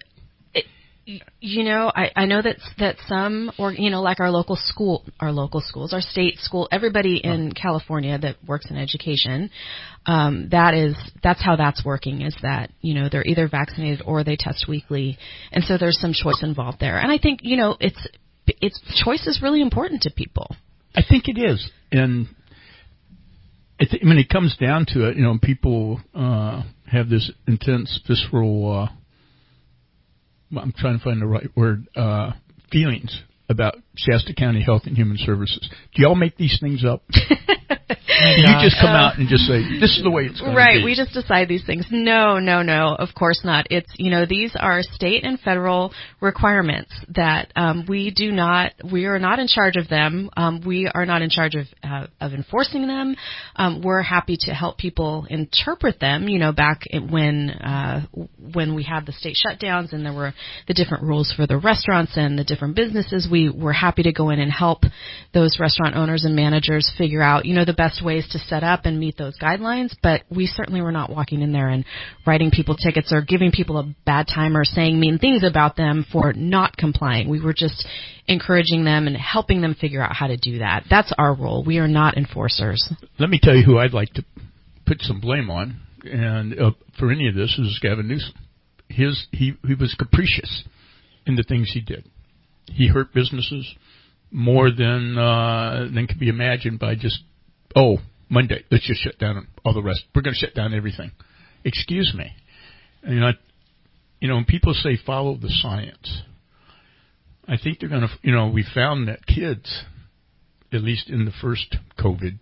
I know that some, like our local schools, our state school, everybody in California that works in education, that's how that's working, is that, they're either vaccinated or they test weekly. And so there's some choice involved there. And I think, it's choice is really important to people. I think it is. And when it comes down to it, people have this intense visceral I'm trying to find the right word, feelings about Shasta County Health and Human Services. Do y'all make these things up? You just come out and just say, this is the way it's going to Right, be. we just decide these things. No, of course not. It's, these are state and federal requirements that we are not in charge of them. We are not in charge of enforcing them. We're happy to help people interpret them, back when we had the state shutdowns and there were the different rules for the restaurants and the different businesses, we were happy to go in and help those restaurant owners and managers figure out, the best ways to set up and meet those guidelines. But we certainly were not walking in there and writing people tickets or giving people a bad time or saying mean things about them for not complying. We were just encouraging them and helping them figure out how to do that. That's our role. We are not enforcers. Let me tell you who I'd like to put some blame on, and for any of this is Gavin Newsom. He was capricious in the things he did. He hurt businesses more than can be imagined by just, Monday, let's just shut down all the rest. We're going to shut down everything. Excuse me. When people say follow the science, I think they're going to, we found that kids, at least in the first COVID,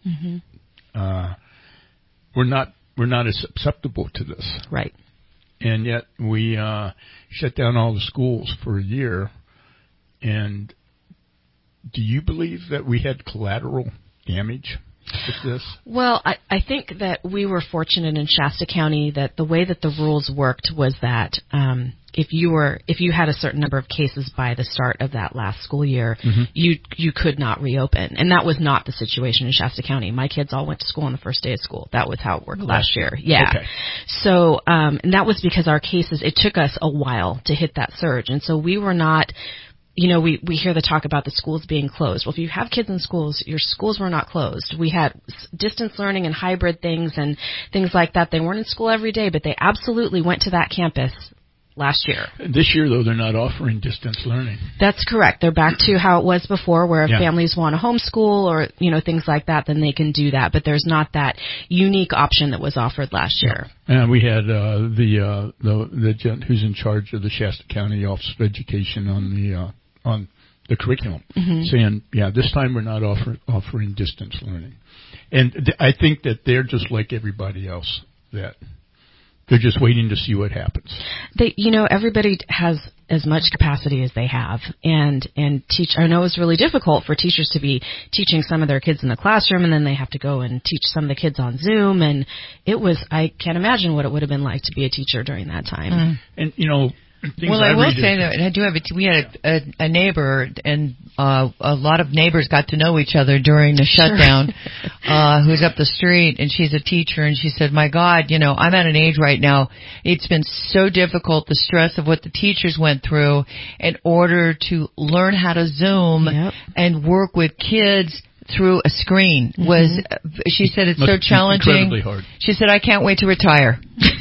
we're not as susceptible to this. Right. And yet we shut down all the schools for a year. And do you believe that we had collateral damage with this? Well, I think that we were fortunate in Shasta County that the way that the rules worked was that if you had a certain number of cases by the start of that last school year, you could not reopen. And that was not the situation in Shasta County. My kids all went to school on the first day of school. That was how it worked last year. Yeah. Okay. So, and that was because our cases, it took us a while to hit that surge. And so we were not, we hear the talk about the schools being closed. Well, if you have kids in schools, your schools were not closed. We had distance learning and hybrid things and things like that. They weren't in school every day, but they absolutely went to that campus last year. This year, though, they're not offering distance learning. That's correct. They're back to how it was before, where if families want to homeschool or, things like that, then they can do that. But there's not that unique option that was offered last year. And we had the gent who's in charge of the Shasta County Office of Education on the curriculum, saying, this time we're not offering distance learning. And I think that they're just like everybody else, that they're just waiting to see what happens. Everybody has as much capacity as they have, and I know it's really difficult for teachers to be teaching some of their kids in the classroom, and then they have to go and teach some of the kids on Zoom, and I can't imagine what it would have been like to be a teacher during that time. And I will say that I do have we had a neighbor, and a lot of neighbors got to know each other during the shutdown, who's up the street, and she's a teacher, and she said, my God, I'm at an age right now, it's been so difficult, the stress of what the teachers went through in order to learn how to Zoom and work with kids through a screen was, she said, it's so challenging. Incredibly hard. She said, I can't wait to retire.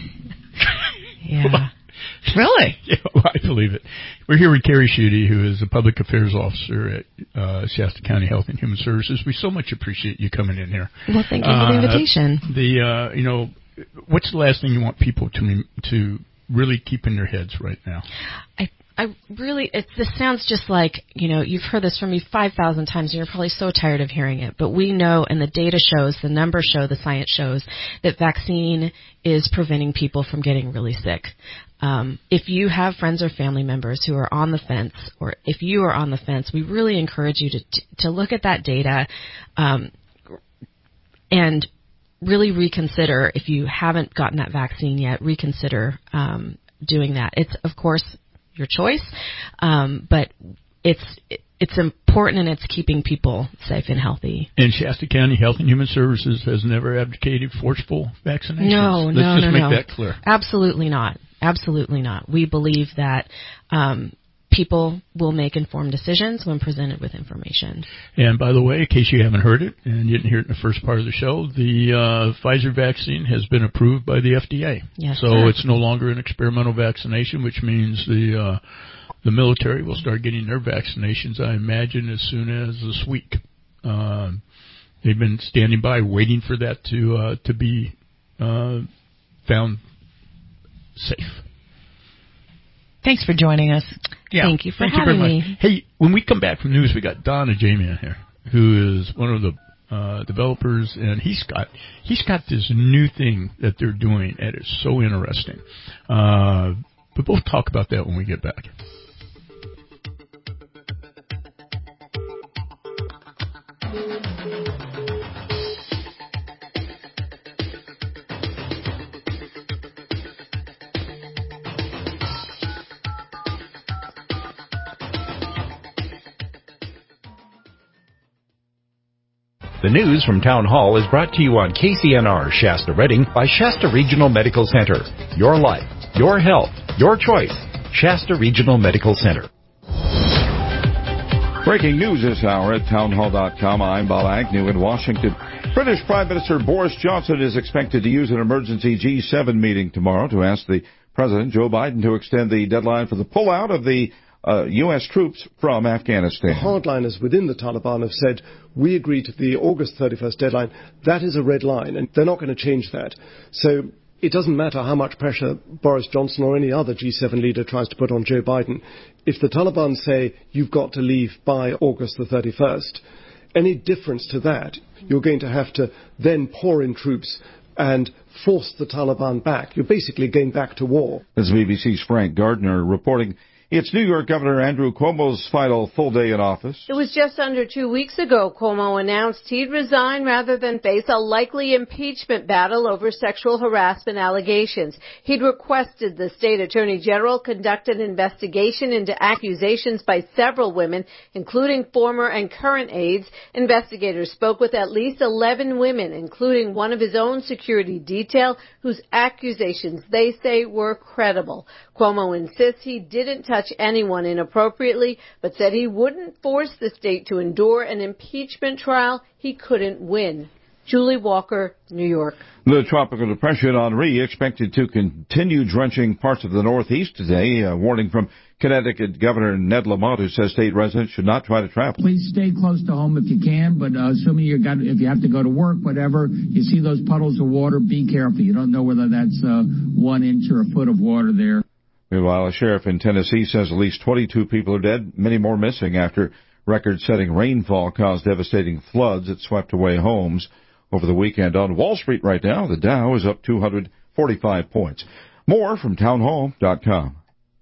Yeah. Really? Yeah, I believe it. We're here with Carrie Schutte, who is a public affairs officer at Shasta County Health and Human Services. We so much appreciate you coming in here. Well, thank you for the invitation. What's the last thing you want people to really keep in their heads right now? I really, this sounds just like, you've heard this from me 5,000 times and you're probably so tired of hearing it, but we know, and the data shows, the numbers show, the science shows, that vaccine is preventing people from getting really sick. If you have friends or family members who are on the fence, or if you are on the fence, we really encourage you to look at that data, and really reconsider, if you haven't gotten that vaccine yet, reconsider, doing that. It's, of course, your choice, but it's important, and it's keeping people safe and healthy. And Shasta County Health and Human Services has never advocated forceful vaccinations. No. Let's just make that clear. Absolutely not. Absolutely not. We believe that people will make informed decisions when presented with information. And by the way, in case you haven't heard it, and you didn't hear it in the first part of the show, the Pfizer vaccine has been approved by the FDA. Yes, so sir. It's no longer an experimental vaccination, which means the military will start getting their vaccinations, I imagine, as soon as this week. They've been standing by, waiting for that to be found safe. Thanks for joining us. Yeah, Thank you for having me. Hey, when we come back from news, we got Donna Jamie in here, who is one of the developers, and he's got this new thing that they're doing, and it's so interesting. But we'll talk about that when we get back. The news from Town Hall is brought to you on KCNR Shasta Redding by Shasta Regional Medical Center. Your life, your health, your choice. Shasta Regional Medical Center. Breaking news this hour at townhall.com. I'm Bob Agnew in Washington. British Prime Minister Boris Johnson is expected to use an emergency G7 meeting tomorrow to ask the President, Joe Biden, to extend the deadline for the pullout of the U.S. troops from Afghanistan. The hardliners within the Taliban have said, we agree to the August 31st deadline. That is a red line, and they're not going to change that. So it doesn't matter how much pressure Boris Johnson or any other G7 leader tries to put on Joe Biden. If the Taliban say, you've got to leave by August the 31st, any difference to that, you're going to have to then pour in troops and force the Taliban back. You're basically going back to war. This is BBC's Frank Gardner reporting. It's New York Governor Andrew Cuomo's final full day in office. It was just under 2 weeks ago Cuomo announced he'd resign rather than face a likely impeachment battle over sexual harassment allegations. He'd requested the state attorney general conduct an investigation into accusations by several women, including former and current aides. Investigators spoke with at least 11 women, including one of his own security detail, whose accusations they say were credible. Cuomo insists he didn't touch anyone inappropriately, but said he wouldn't force the state to endure an impeachment trial he couldn't win. Julie Walker, New York. The tropical depression Henri expected to continue drenching parts of the Northeast today. A warning from Connecticut Governor Ned Lamont, who says state residents should not try to travel. Please stay close to home if you can, but assuming if you have to go to work, whatever, you see those puddles of water, be careful. You don't know whether that's 1 inch or a foot of water there. Meanwhile, a sheriff in Tennessee says at least 22 people are dead, many more missing after record-setting rainfall caused devastating floods that swept away homes over the weekend. On Wall Street right now, the Dow is up 245 points. More from townhall.com.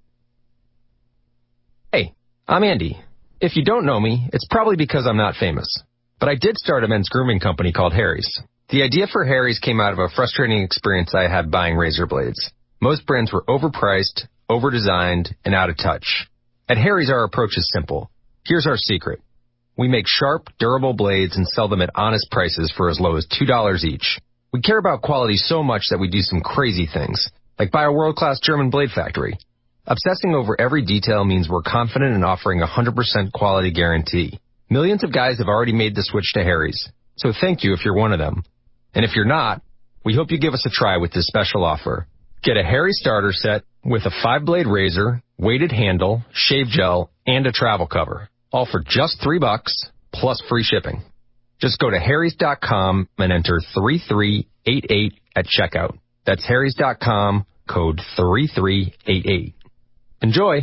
Hey, I'm Andy. If you don't know me, it's probably because I'm not famous. But I did start a men's grooming company called Harry's. The idea for Harry's came out of a frustrating experience I had buying razor blades. Most brands were overpriced, over-designed, and out of touch. At Harry's, our approach is simple. Here's our secret. We make sharp, durable blades and sell them at honest prices for as low as $2 each. We care about quality so much that we do some crazy things, like buy a world-class German blade factory. Obsessing over every detail means we're confident in offering a 100% quality guarantee. Millions of guys have already made the switch to Harry's, so thank you if you're one of them. And if you're not, we hope you give us a try with this special offer. Get a Harry starter set with a 5-blade razor, weighted handle, shave gel, and a travel cover. All for just $3 plus free shipping. Just go to harrys.com and enter 3388 at checkout. That's harrys.com, code 3388. Enjoy.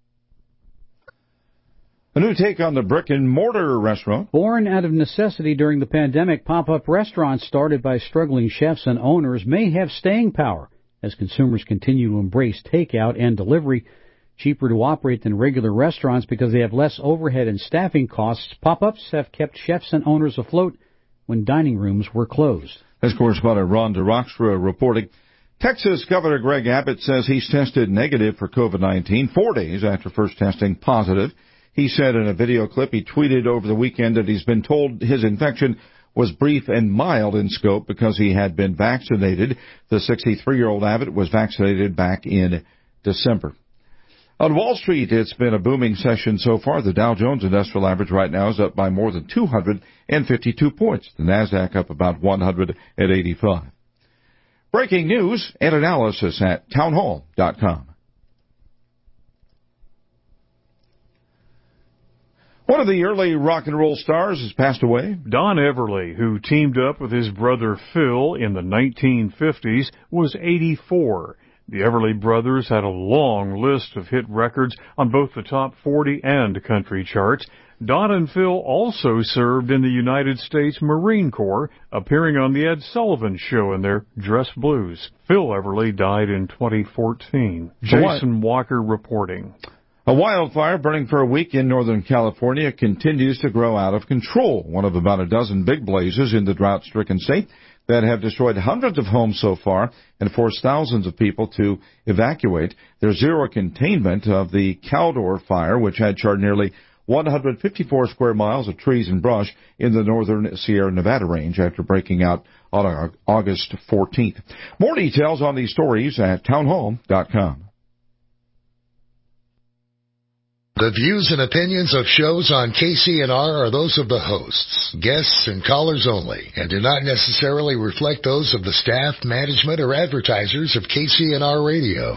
A new take on the brick-and-mortar restaurant. Born out of necessity during the pandemic, pop-up restaurants started by struggling chefs and owners may have staying power as consumers continue to embrace takeout and delivery. Cheaper to operate than regular restaurants because they have less overhead and staffing costs. Pop-ups have kept chefs and owners afloat when dining rooms were closed. As correspondent Ron DeRockstra reporting, Texas Governor Greg Abbott says he's tested negative for COVID-19 4 days after first testing positive. He said in a video clip he tweeted over the weekend that he's been told his infection was brief and mild in scope because he had been vaccinated. The 63-year-old Abbott was vaccinated back in December. On Wall Street, it's been a booming session so far. The Dow Jones Industrial Average right now is up by more than 252 points. The Nasdaq up about 185. Breaking news and analysis at townhall.com. One of the early rock and roll stars has passed away. Don Everly, who teamed up with his brother Phil in the 1950s, was 84. The Everly Brothers had a long list of hit records on both the top 40 and country charts. Don and Phil also served in the United States Marine Corps, appearing on the Ed Sullivan Show in their Dress Blues. Phil Everly died in 2014. Jason Walker reporting. A wildfire burning for a week in Northern California continues to grow out of control, one of about a dozen big blazes in the drought-stricken state that have destroyed hundreds of homes so far and forced thousands of people to evacuate. There's zero containment of the Caldor fire, which had charred nearly 154 square miles of trees and brush in the northern Sierra Nevada range after breaking out on August 14th. More details on these stories at townhall.com. The views and opinions of shows on KCNR are those of the hosts, guests, and callers only, and do not necessarily reflect those of the staff, management, or advertisers of KCNR Radio.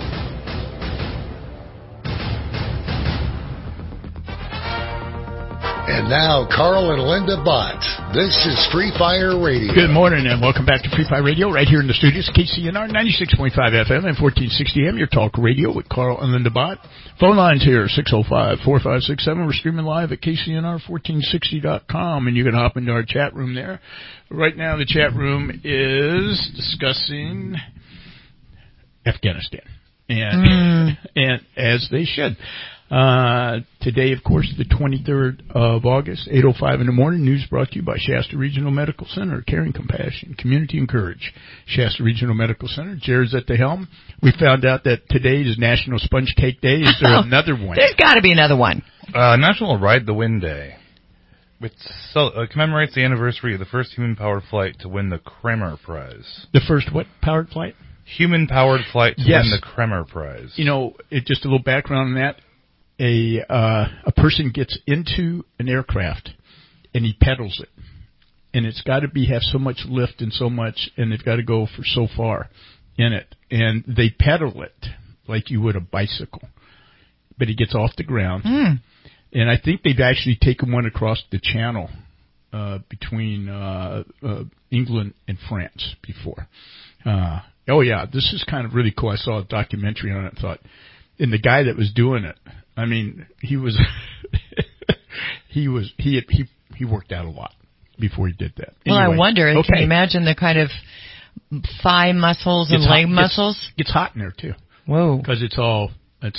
And now, Carl and Linda Bott. This is Free Fire Radio. Good morning and welcome back to Free Fire Radio right here in the studios. KCNR 96.5 FM and 1460 AM. Your talk radio with Carl and Linda Bott. Phone lines here, 605-4567. We're streaming live at KCNR1460.com, and you can hop into our chat room there. Right now, the chat room is discussing Afghanistan, and as they should. Today, of course, the 23rd of August, 8:05 in the morning. News brought to you by Shasta Regional Medical Center. Caring, compassion, community, and courage. Shasta Regional Medical Center. Jared's at the helm. We found out that today is National Sponge Cake Day. Is there another one? There's got to be another one. National Ride the Wind Day, which commemorates the anniversary of the first human-powered flight to win the Kremer Prize. The first what powered flight? Human-powered flight to win the Kremer Prize. You know, just a little background on that. A person gets into an aircraft and he pedals it, and it's got to have so much lift and so much, and they've got to go for so far in it, and they pedal it like you would a bicycle, but he gets off the ground, and I think they've actually taken one across the channel between England and France before. Oh yeah, this is kind of really cool. I saw a documentary on it and thought, and the guy that was doing it, I mean, he was, he worked out a lot before he did that. Well, anyway, I wonder, can you imagine the kind of thigh muscles and leg muscles? It's hot in there too. Whoa. Because it's all as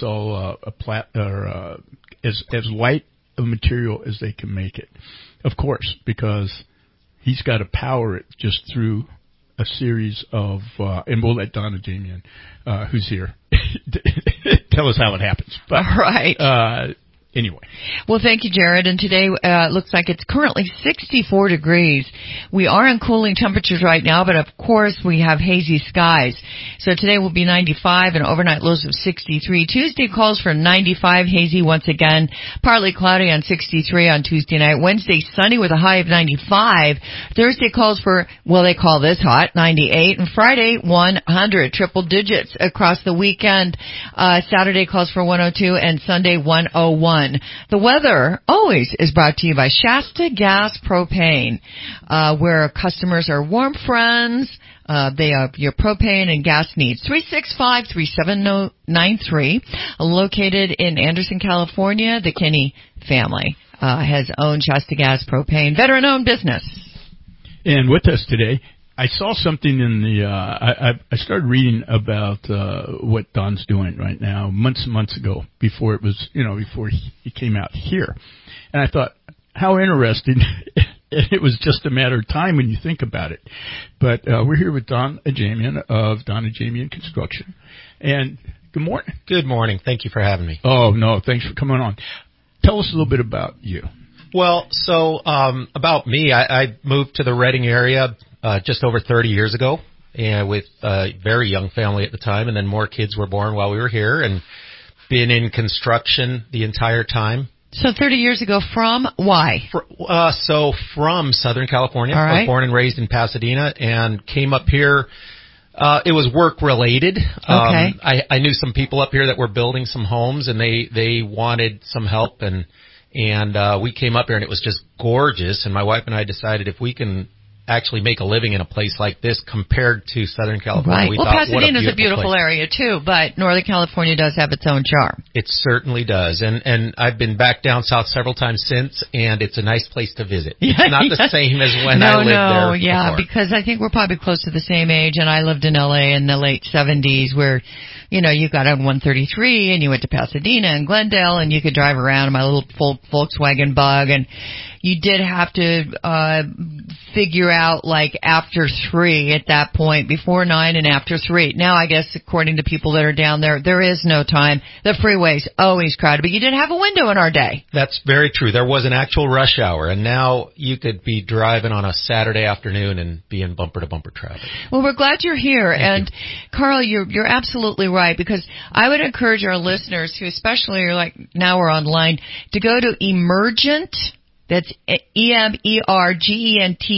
light of a material as they can make it. Of course, because he's got to power it just through a series of, and we'll let Donna Jamian, who's here, tell us how it happens. But, right. Anyway. Well, thank you, Jared. And today it looks like it's currently 64 degrees. We are in cooling temperatures right now, but of course we have hazy skies. So today will be 95 and overnight lows of 63. Tuesday calls for 95, hazy once again. Partly cloudy on 63 on Tuesday night. Wednesday sunny with a high of 95. Thursday calls for, well, they call this hot, 98. And Friday 100, triple digits across the weekend. Saturday calls for 102 and Sunday 101. The weather always is brought to you by Shasta Gas Propane, where customers are warm friends. They have your propane and gas needs. 365-3793, located in Anderson, California. The Kinney family has owned Shasta Gas Propane, veteran-owned business. And with us today, I saw something in the, I started reading about, what Don's doing right now months and months ago before it was, before he came out here. And I thought, how interesting. It was just a matter of time when you think about it. But, we're here with Don Ajamian of Don Ajamian Construction. And good morning. Good morning. Thank you for having me. Oh, no, thanks for coming on. Tell us a little bit about you. Well, so, about me, I moved to the Redding area just over 30 years ago, and with a very young family at the time, and then more kids were born while we were here, and been in construction the entire time. So 30 years ago from why? So from Southern California. All right. I was born and raised in Pasadena and came up here. It was work related. Okay. I knew some people up here that were building some homes, and they wanted some help, and we came up here, and it was just gorgeous, and my wife and I decided if we can actually make a living in a place like this compared to Southern California. Right. We Well, thought, Pasadena's what a beautiful place. area too, but Northern California does have its own charm. It certainly does. And I've been back down south several times since, and it's a nice place to visit. It's not the same as when I lived there yeah, before. because I think we're probably close to the same age, and I lived in L.A. in the late 70s where, you know, you got on 133 and you went to Pasadena and Glendale and you could drive around in my little Volkswagen Bug, and you did have to figure out like after 3 at that point, before 9 and after 3. Now I guess according to people that are down there, there is no time. The freeway's always crowded, but you did have a window in our day. That's very true. There was an actual rush hour, and now you could be driving on a Saturday afternoon and be in bumper-to-bumper traffic. Well, we're glad you're here. Thank you. Carl, you're absolutely right, because I would encourage our listeners who especially are like, now we're online, to go to Emergent, that's EMERGENT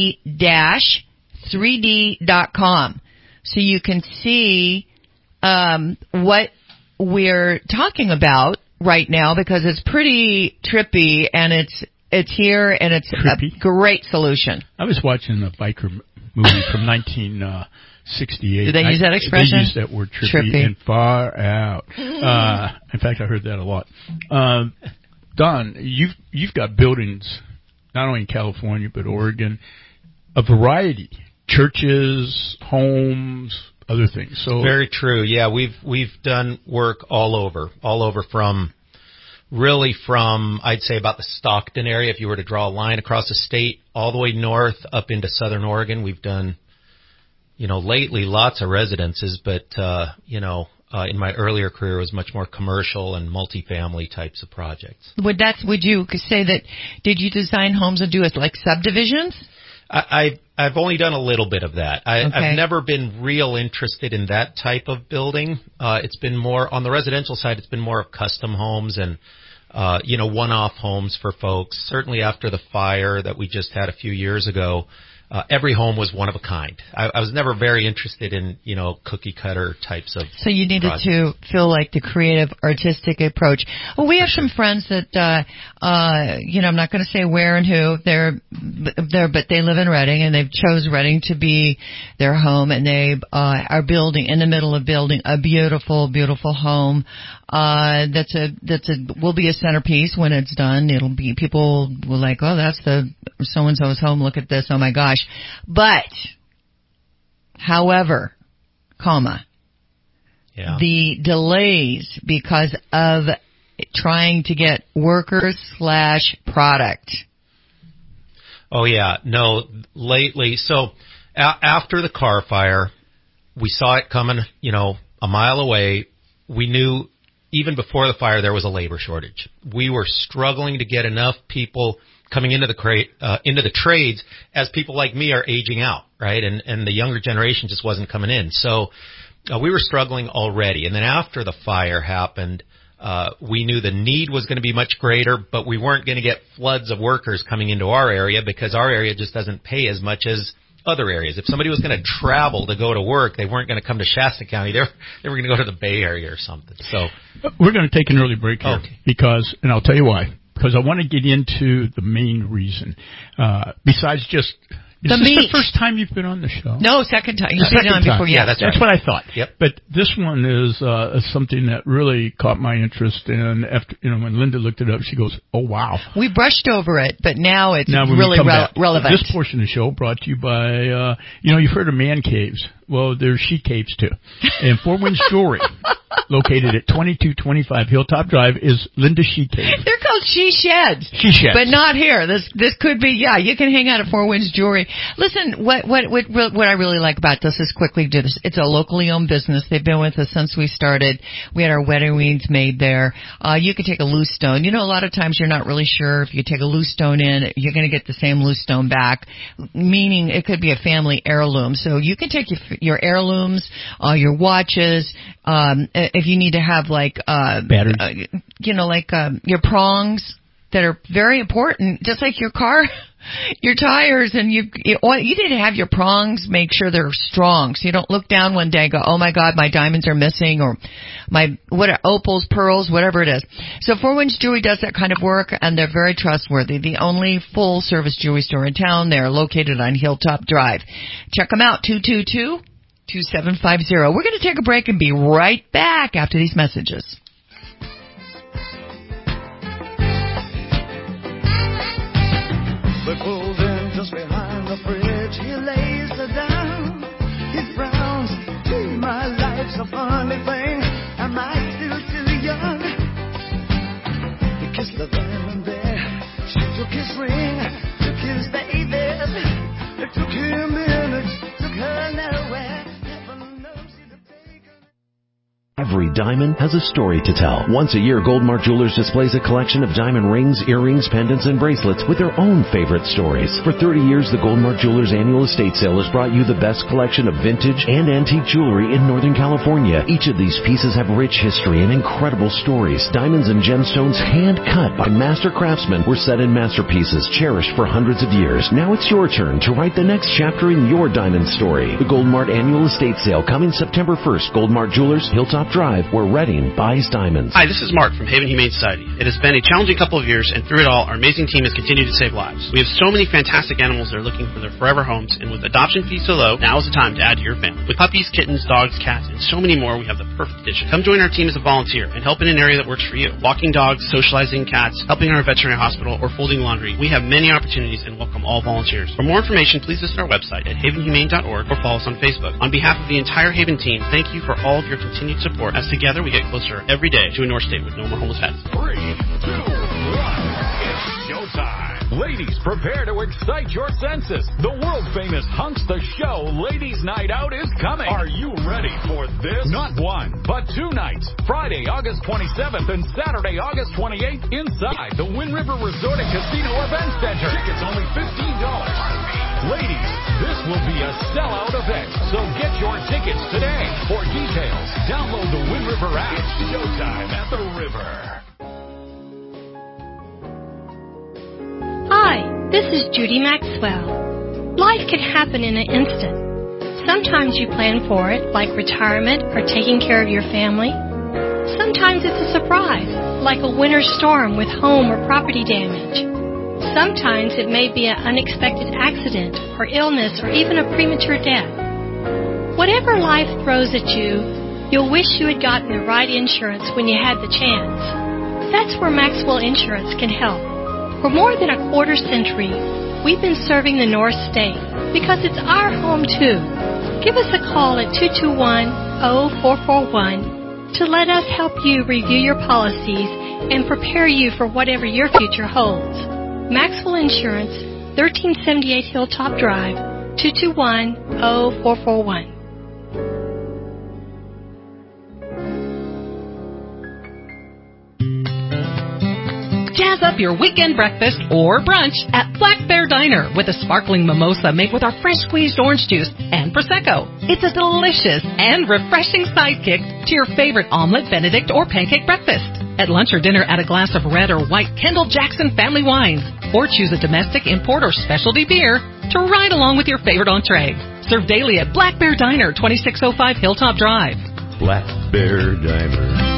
-3D.com. So you can see what we're talking about right now, because it's pretty trippy, and it's here, and it's trippy. A great solution. I was watching a biker movie from 1968. Did they use that expression? They used that word trippy. And far out. In fact, I heard that a lot. Don, you've got buildings not only in California but Oregon, a variety, churches, homes, other things. So very true. Yeah, we've done work all over from I'd say about the Stockton area. If you were to draw a line across the state, all the way north up into Southern Oregon, we've done, lately lots of residences, but in my earlier career it was much more commercial and multifamily types of projects. Would you say that, did you design homes and do it like subdivisions? I've only done a little bit of that. I've never been real interested in that type of building. It's been more on the residential side. It's been more of custom homes and one-off homes for folks. Certainly after the fire that we just had a few years ago, every home was one of a kind. I was never very interested in, cookie cutter types of So you needed projects. to feel like the creative, artistic approach. Well, we have some friends that, I'm not going to say where and who, but they live in Redding, and they've chose Redding to be their home, and they, are building, in the middle of building a beautiful, beautiful home, will be a centerpiece when it's done. It'll be, people will like, oh, that's the so-and-so's home, look at this, oh my gosh. But, however, the delays because of trying to get workers / product. Oh yeah, no, lately, so after the car fire, we saw it coming, a mile away. We knew even before the fire there was a labor shortage. We were struggling to get enough people coming into the trades as people like me are aging out, right? And the younger generation just wasn't coming in. So we were struggling already. And then after the fire happened, we knew the need was going to be much greater, but we weren't going to get floods of workers coming into our area because our area just doesn't pay as much as other areas. If somebody was going to travel to go to work, they weren't going to come to Shasta County. They were going to go to the Bay Area or something. So we're going to take an early break here because, and I'll tell you why. Because I want to get into the main reason. Besides just, is this the first time you've been on the show? No, second time. You've been on before, yeah. That's what I thought. Yep. But this one is something that really caught my interest. And after, when Linda looked it up, she goes, "Oh wow." We brushed over it, but now it's really relevant. This portion of the show brought to you by, you've heard of man caves. Well, there's she caves too. And Four Winds Jewelry, located at 2225 Hilltop Drive, is Linda She Cave. They're called She Sheds. She Sheds. But not here. This could be, you can hang out at Four Winds Jewelry. Listen, what I really like about this is quickly do this. It's a locally owned business. They've been with us since we started. We had our wedding rings made there. You could take a loose stone. A lot of times you're not really sure if you take a loose stone in, you're going to get the same loose stone back, meaning it could be a family heirloom. So you can take your heirlooms, your watches, if you need to have like, batteries. your prongs, that are very important, just like your car, your tires, and you need to have your prongs, make sure they're strong, so you don't look down one day and go, oh my God, my diamonds are missing, or my opals, pearls, whatever it is. So Four Winds Jewelry does that kind of work, and they're very trustworthy. The only full service jewelry store in town. They're located on Hilltop Drive. Check them out, 222-2750. We're going to take a break and be right back after these messages. We pulled in just behind the fridge. He lays her down. He frowns. Gee, my life's a funny thing. Am I still too young? He kissed her then and there. She took his ring, took his babies. It took him minutes, took her nowhere. Heaven knows he'd have taken. Every diamond has a story to tell. Once a year, Goldmark Jewelers displays a collection of diamond rings, earrings, pendants, and bracelets with their own favorite stories. For 30 years, the Goldmark Jewelers Annual Estate Sale has brought you the best collection of vintage and antique jewelry in Northern California. Each of these pieces have rich history and incredible stories. Diamonds and gemstones hand-cut by master craftsmen were set in masterpieces cherished for hundreds of years. Now it's your turn to write the next chapter in your diamond story. The Goldmark Annual Estate Sale coming September 1st. Goldmark Jewelers, Hilltop Drive, where Redding buys diamonds. Hi, this is Mark from Haven Humane Society. It has been a challenging couple of years, and through it all, our amazing team has continued to save lives. We have so many fantastic animals that are looking for their forever homes, and with adoption fees so low, now is the time to add to your family. With puppies, kittens, dogs, cats, and so many more, we have the perfect addition. Come join our team as a volunteer and help in an area that works for you. Walking dogs, socializing cats, helping our veterinary hospital, or folding laundry. We have many opportunities and welcome all volunteers. For more information, please visit our website at havenhumane.org or follow us on Facebook. On behalf of the entire Haven team, thank you for all of your continued support, as together we get closer every day to a North State with no more homeless pets. 3, 2, 1, it's showtime. Ladies, prepare to excite your senses. The world-famous Hunks the Show Ladies' Night Out is coming. Are you ready for this? Not one, but 2 nights. Friday, August 27th and Saturday, August 28th inside the Wind River Resort and Casino Event Center. Tickets only $15. Ladies, this will be a sellout event, so get your tickets today. For details, download the Wind River app. It's showtime at the river. Hi, this is Judy Maxwell. Life can happen in an instant. Sometimes you plan for it, like retirement or taking care of your family. Sometimes it's a surprise, like a winter storm with home or property damage. Sometimes it may be an unexpected accident or illness or even a premature death. Whatever life throws at you, you'll wish you had gotten the right insurance when you had the chance. That's where Maxwell Insurance can help. For more than a quarter century, we've been serving the North State because it's our home too. Give us a call at 221-0441 to let us help you review your policies and prepare you for whatever your future holds. Maxwell Insurance, 1378 Hilltop Drive, 221-0441. Jazz up your weekend breakfast or brunch at Black Bear Diner with a sparkling mimosa made with our fresh squeezed orange juice and Prosecco. It's a delicious and refreshing sidekick to your favorite omelet, Benedict, or pancake breakfast. At lunch or dinner, add a glass of red or white Kendall Jackson family wines, or choose a domestic, import, or specialty beer to ride along with your favorite entree. Served daily at Black Bear Diner, 2605 Hilltop Drive. Black Bear Diner.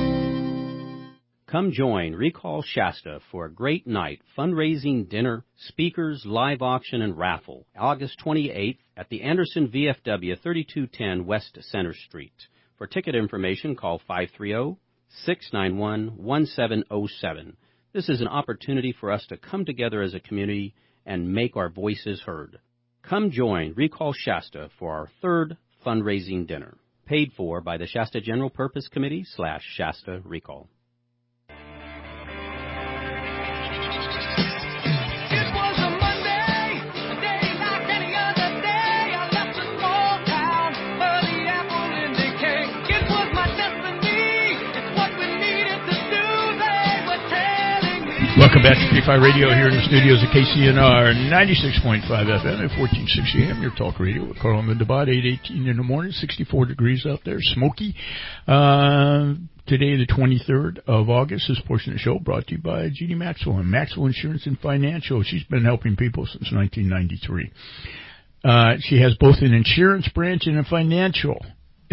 Come join Recall Shasta for a great night, fundraising dinner, speakers, live auction, and raffle, August 28th at the Anderson VFW, 3210 West Center Street. For ticket information, call 530-691-1707. This is an opportunity for us to come together as a community and make our voices heard. Come join Recall Shasta for our third fundraising dinner, paid for by the Shasta General Purpose Committee / Shasta Recall. Welcome back to K-Fi Radio here in the studios of KCNR 96.5 FM at 1460 AM. Your talk radio with Carl and Linda Bott, 8:18 in the morning, 64 degrees out there, smoky. Today, the 23rd of August, this portion of the show brought to you by Judy Maxwell and Maxwell Insurance and Financial. She's been helping people since 1993. She has both an insurance branch and a financial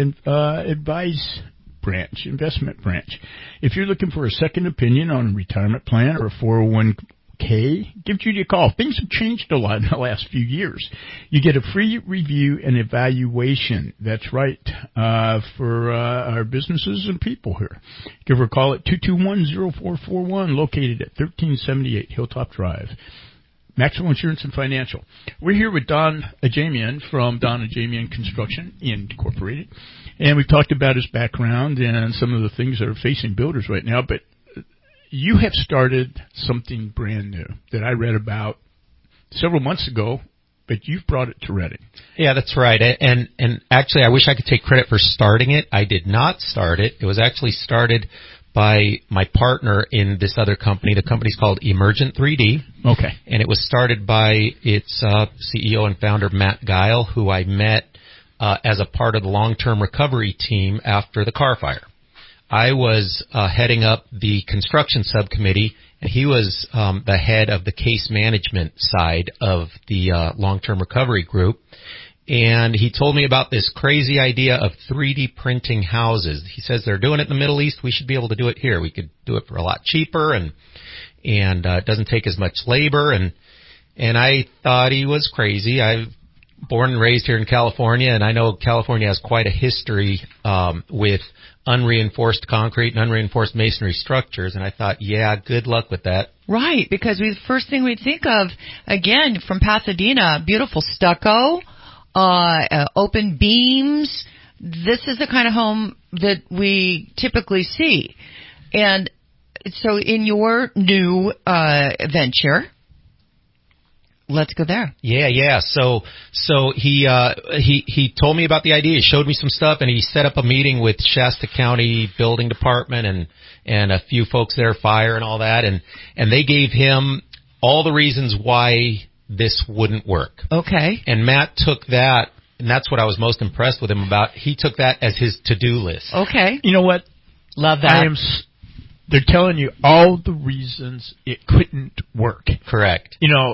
advice branch, investment branch. If you're looking for a second opinion on a retirement plan or a 401k, give Judy a call. Things have changed a lot in the last few years. You get a free review and evaluation. That's right, for our businesses and people here. Give her a call at 221-0441, located at 1378 Hilltop Drive. Maxwell Insurance and Financial. We're here with Don Ajamian from Don Ajamian Construction Incorporated, and we've talked about his background and some of the things that are facing builders right now, but you have started something brand new that I read about several months ago, but you've brought it to Reading. Yeah, that's right. And actually, I wish I could take credit for starting it. I did not start it. It was actually started by my partner in this other company. The company's called Emergent 3D. Okay. And it was started by its CEO and founder, Matt Guile, who I met as a part of the long-term recovery team after the car fire. I was heading up the construction subcommittee, and he was the head of the case management side of the long-term recovery group. And he told me about this crazy idea of 3D printing houses. He says they're doing it in the Middle East. We should be able to do it here. We could do it for a lot cheaper, and it doesn't take as much labor. And I thought he was crazy. I'm born and raised here in California, and I know California has quite a history with unreinforced concrete and unreinforced masonry structures. And I thought, yeah, good luck with that. Right, because the first thing we think of, again, from Pasadena, beautiful stucco, open beams. This is the kind of home that we typically see. And so in your new venture, let's go there. Yeah. So he told me about the idea. He showed me some stuff, and he set up a meeting with Shasta County Building Department and a few folks there, fire and all that, and they gave him all the reasons why this wouldn't work. Okay. And Matt took that, and that's what I was most impressed with him about. He took that as his to-do list. Okay. You know what? Love that. They're telling you all the reasons it couldn't work. Correct. You know,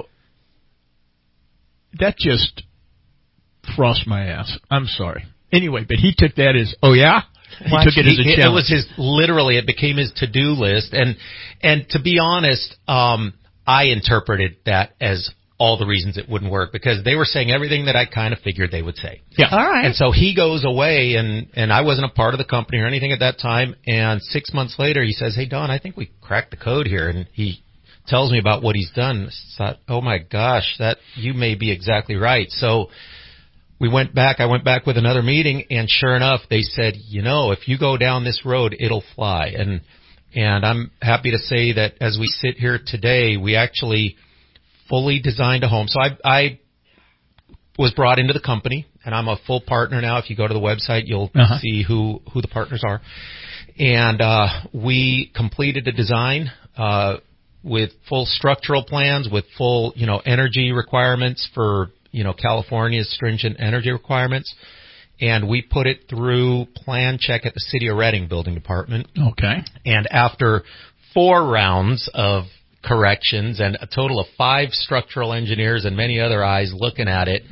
that just frost my ass. I'm sorry. Anyway, but he took that as, oh yeah? He took it as a challenge. It was literally, it became his to-do list. And to be honest, I interpreted that as all the reasons it wouldn't work, because they were saying everything that I kind of figured they would say. Yeah. All right. And so he goes away, and I wasn't a part of the company or anything at that time. And 6 months later, he says, hey, Don, I think we cracked the code here. And he tells me about what he's done. I thought, oh my gosh, that you may be exactly right. So I went back with another meeting, and sure enough, they said, you know, if you go down this road, it'll fly. And I'm happy to say that as we sit here today, we actually fully designed a home. So I was brought into the company, and I'm a full partner now. If you go to the website, you'll see who the partners are. And we completed a design with full structural plans, with full, energy requirements for, California's stringent energy requirements. And we put it through plan check at the City of Reading Building Department. Okay. And after 4 rounds of corrections and a total of 5 structural engineers and many other eyes looking at it,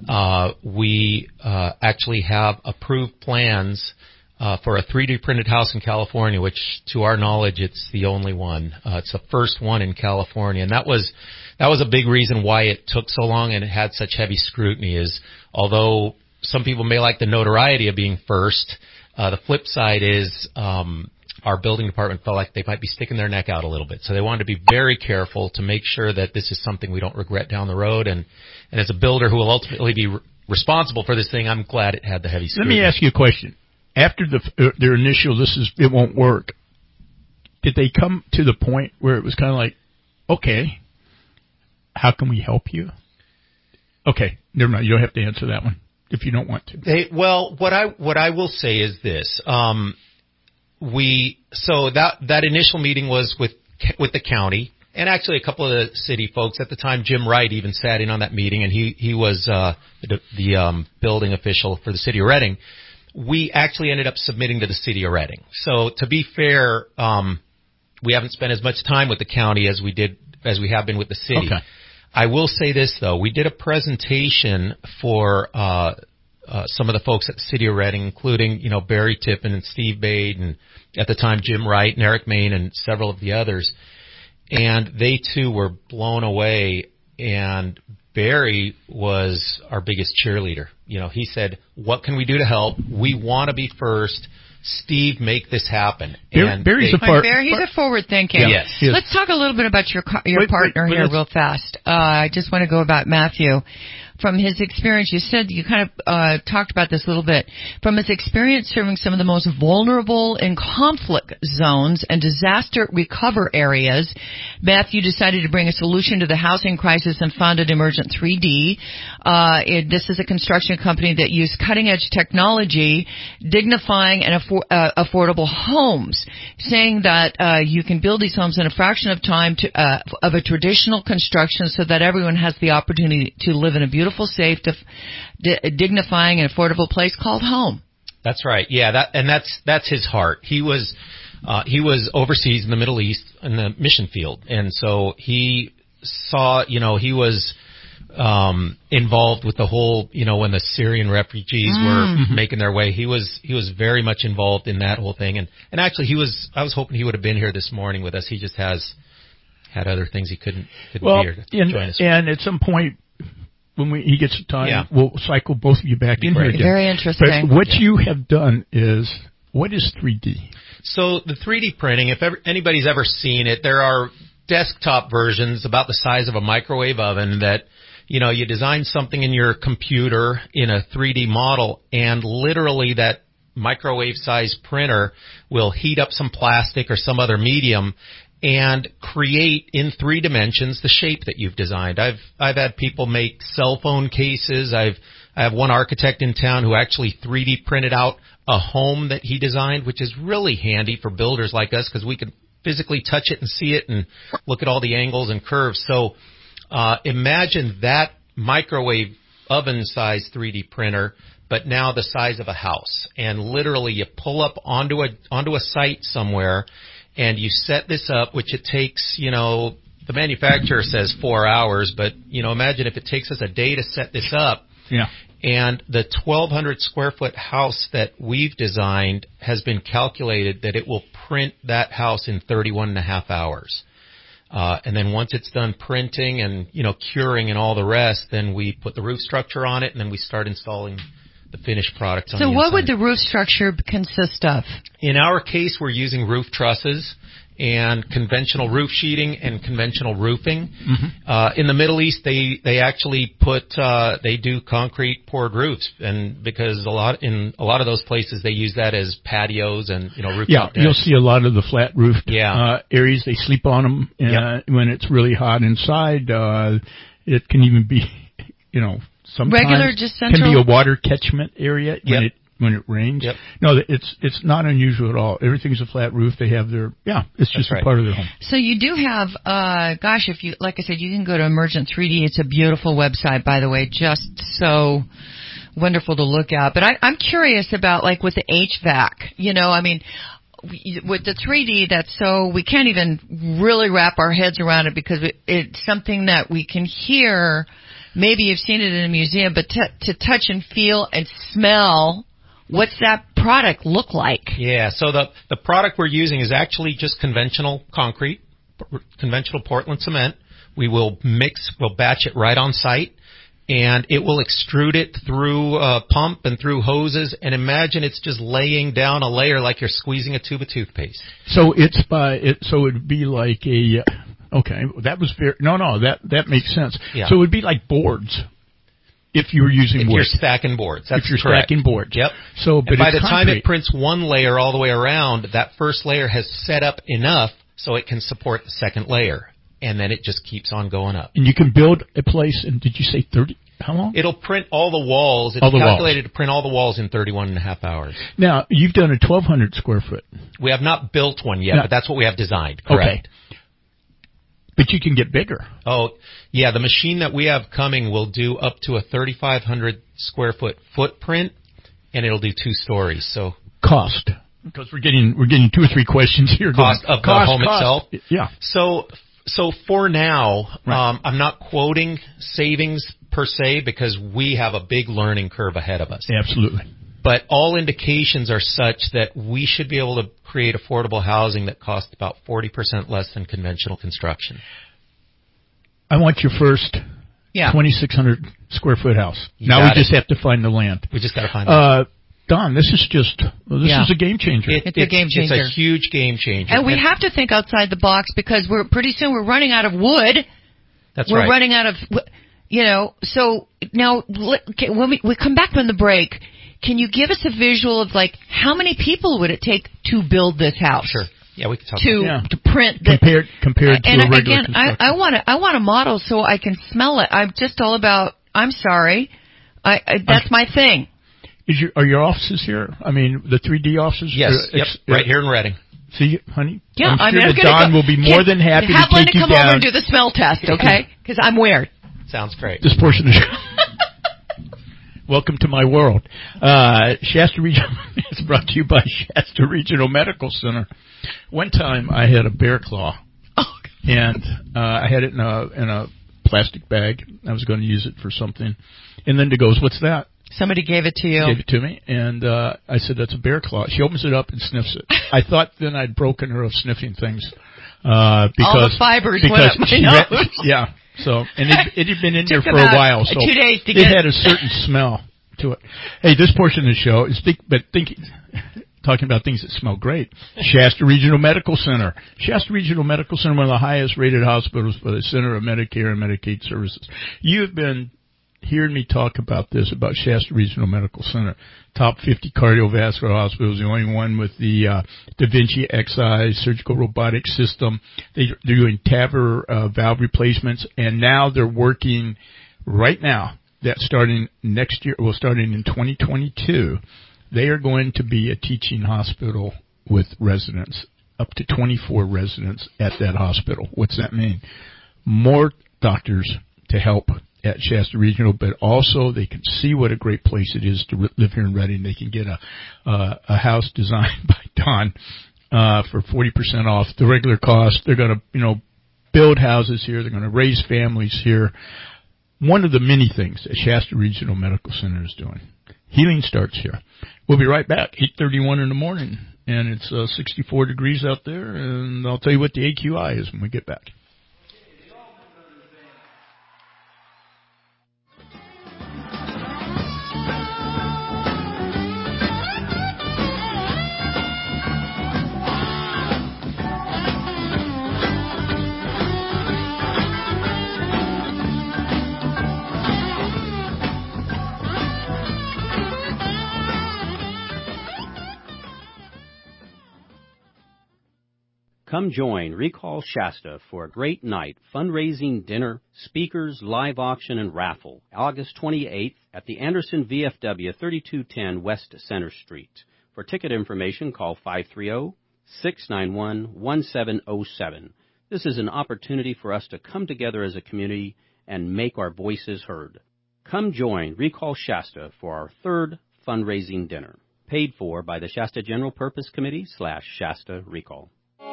we actually have approved plans for a 3D printed house in California, which to our knowledge, it's the only one. It's the first one in California. And that was a big reason why it took so long and it had such heavy scrutiny, is although some people may like the notoriety of being first, the flip side is our building department felt like they might be sticking their neck out a little bit. So they wanted to be very careful to make sure that this is something we don't regret down the road. And as a builder who will ultimately be responsible for this thing, I'm glad it had the heavy scrutiny. Let me ask you a question. After their initial, it won't work, did they come to the point where it was kind of like, okay, how can we help you? Okay, never mind. You don't have to answer that one if you don't want to. Well, what I will say is this. So that initial meeting was with the county, and actually a couple of the city folks at the time. Jim Wright even sat in on that meeting, and he was the building official for the City of Reading. we actually ended up submitting to the city of Reading. So to be fair, we haven't spent as much time with the county as we have been with the city. Okay. I will say this though, we did a presentation for some of the folks at the city of Reading, including, Barry Tippin and Steve Bade and at the time Jim Wright and Eric Main and several of the others. And they too were blown away, and Barry was our biggest cheerleader. He said, "What can we do to help? We want to be first. Steve, make this happen." Barry's he's a forward thinking. Yeah. Yes. Let's talk a little bit about your partner here real fast. I just want to go about Matthew. From his experience, you said you kind of talked about this a little bit. From his experience serving some of the most vulnerable in conflict zones and disaster recover areas, Matthew decided to bring a solution to the housing crisis and founded Emergent 3D. This is a construction company that used cutting-edge technology, dignifying and affordable homes, saying that you can build these homes in a fraction of time of a traditional construction so that everyone has the opportunity to live in a beautiful, safe, dignifying and affordable place called home. That's right. Yeah, that's his heart. He was overseas in the Middle East in the mission field, and so he saw, he was involved with the whole, when the Syrian refugees were making their way. He was very much involved in that whole thing, and actually I was hoping he would have been here this morning with us. He just had other things he couldn't be here to join us. And at some point, when he gets the time, we'll cycle both of you back in here again. Very interesting. But what you have done is, what is 3D? So the 3D printing, if anybody's ever seen it, there are desktop versions about the size of a microwave oven that, you design something in your computer in a 3D model, and literally that microwave-sized printer will heat up some plastic or some other medium and create in 3 dimensions the shape that you've designed. I've had people make cell phone cases. I have one architect in town who actually 3D printed out a home that he designed, which is really handy for builders like us because we could physically touch it and see it and look at all the angles and curves. So imagine that microwave oven-sized 3D printer, but now the size of a house. And literally you pull up onto a site somewhere, and you set this up, which it takes, the manufacturer says 4 hours, but, imagine if it takes us a day to set this up. Yeah. And the 1,200 square foot house that we've designed has been calculated that it will print that house in 31 and a half hours. And then once it's done printing and, curing and all the rest, then we put the roof structure on it, and then we start installing the finished product on the inside. So what would the roof structure consist of? In our case, we're using roof trusses and conventional roof sheeting and conventional roofing. In the Middle East, they actually they do concrete poured roofs, and because a lot of those places they use that as patios and rooftop decks. You'll see a lot of the flat roofed areas. They sleep on them when it's really hot inside. It can even be, sometimes regular, just central? Can be a water catchment area when it rains. No, it's not unusual at all. Everything's a flat roof. They have their it's just a part of their home. So you do have if you like I said, you can go to Emergent 3D. It's a beautiful website, by the way, just so wonderful to look at. But I'm curious about with the HVAC. With the 3D, we can't even really wrap our heads around it because it's something that we can hear. Maybe you've seen it in a museum, but to touch and feel and smell, what's that product look like? Yeah, so the product we're using is actually just conventional concrete, conventional Portland cement. We'll batch it right on site, and it will extrude it through a pump and through hoses, and imagine it's just laying down a layer like you're squeezing a tube of toothpaste. So so it'd be like a... Okay, that was fair. No, that makes sense. Yeah. So it would be like boards if you were using wood. If you're stacking boards, that's if you're correct. Stacking boards. Yep. So, but by the concrete. time it prints one layer all the way around, that first layer has set up enough so it can support the second layer, and then it just keeps on going up. And you can build a place in, did you say 30? How long? It'll print all the walls. It's calculated to print all the walls in 31 and a half hours. Now, you've done a 1,200 square foot. We have not built one yet, but that's what we have designed. Correct. Okay. But you can get bigger. Oh, yeah. The machine that we have coming will do up to a 3,500 square foot footprint and it'll do 2 stories. So cost, because we're getting 2 or 3 questions here. Cost of the home itself. Yeah. So for now, I'm not quoting savings per se because we have a big learning curve ahead of us. Absolutely. But all indications are such that we should be able to create affordable housing that costs about 40% less than conventional construction. I want your first 2,600 square foot house. Now we just have to find the land. We just got to find the land. Don, this is a game changer. It's a game changer. It's a huge game changer. And we have to think outside the box because pretty soon we're running out of wood. That's right. We're running out of, so now when we come back from the break, can you give us a visual of like how many people would it take to build this house? Sure. Yeah, we can talk to print the, compared to a regular construction. I want a model so I can smell it. I'm just all about. I'm sorry, that's my thing. Are your offices here? I mean, the 3D offices? Yes, right here in Reading. See, honey? Yeah, I'm sure that Don will be more than happy to take you down. Have Linda come over and do the smell test, okay? Because I'm weird. Sounds great. This portion of the show. Welcome to my world. Shasta Regional is brought to you by Shasta Regional Medical Center. One time I had a bear claw, and I had it in a plastic bag. I was going to use it for something. And Linda goes, "What's that?" Somebody gave it to you. Gave it to me, and I said, "That's a bear claw." She opens it up and sniffs it. I thought then I'd broken her of sniffing things. Because all the fibers went up my nose. Yeah. So, and it had been in there for a while, so 2 days to it had a certain smell to it. Hey, this portion of the show is talking about things that smell great. Shasta Regional Medical Center. Shasta Regional Medical Center, one of the highest rated hospitals for the Center of Medicare and Medicaid Services. You have been hearing me talk about this, about Shasta Regional Medical Center. Top 50 cardiovascular hospitals, the only one with the Da Vinci Xi surgical robotic system. They're doing TAVR valve replacements, and now they're working right now. That's starting next year. Well, starting in 2022, they are going to be a teaching hospital with residents, up to 24 residents at that hospital. What's that mean? More doctors to help at Shasta Regional, but also they can see what a great place it is to live here in Reading. They can get a house designed by Don for 40% off the regular cost. They're going to, build houses here. They're going to raise families here. One of the many things that Shasta Regional Medical Center is doing. Healing starts here. We'll be right back, 8:31 in the morning, and it's 64 degrees out there, and I'll tell you what the AQI is when we get back. Come join Recall Shasta for a great night, fundraising dinner, speakers, live auction, and raffle, August 28th at the Anderson VFW, 3210 West Center Street. For ticket information, call 530-691-1707. This is an opportunity for us to come together as a community and make our voices heard. Come join Recall Shasta for our third fundraising dinner, paid for by the Shasta General Purpose Committee /Shasta Recall.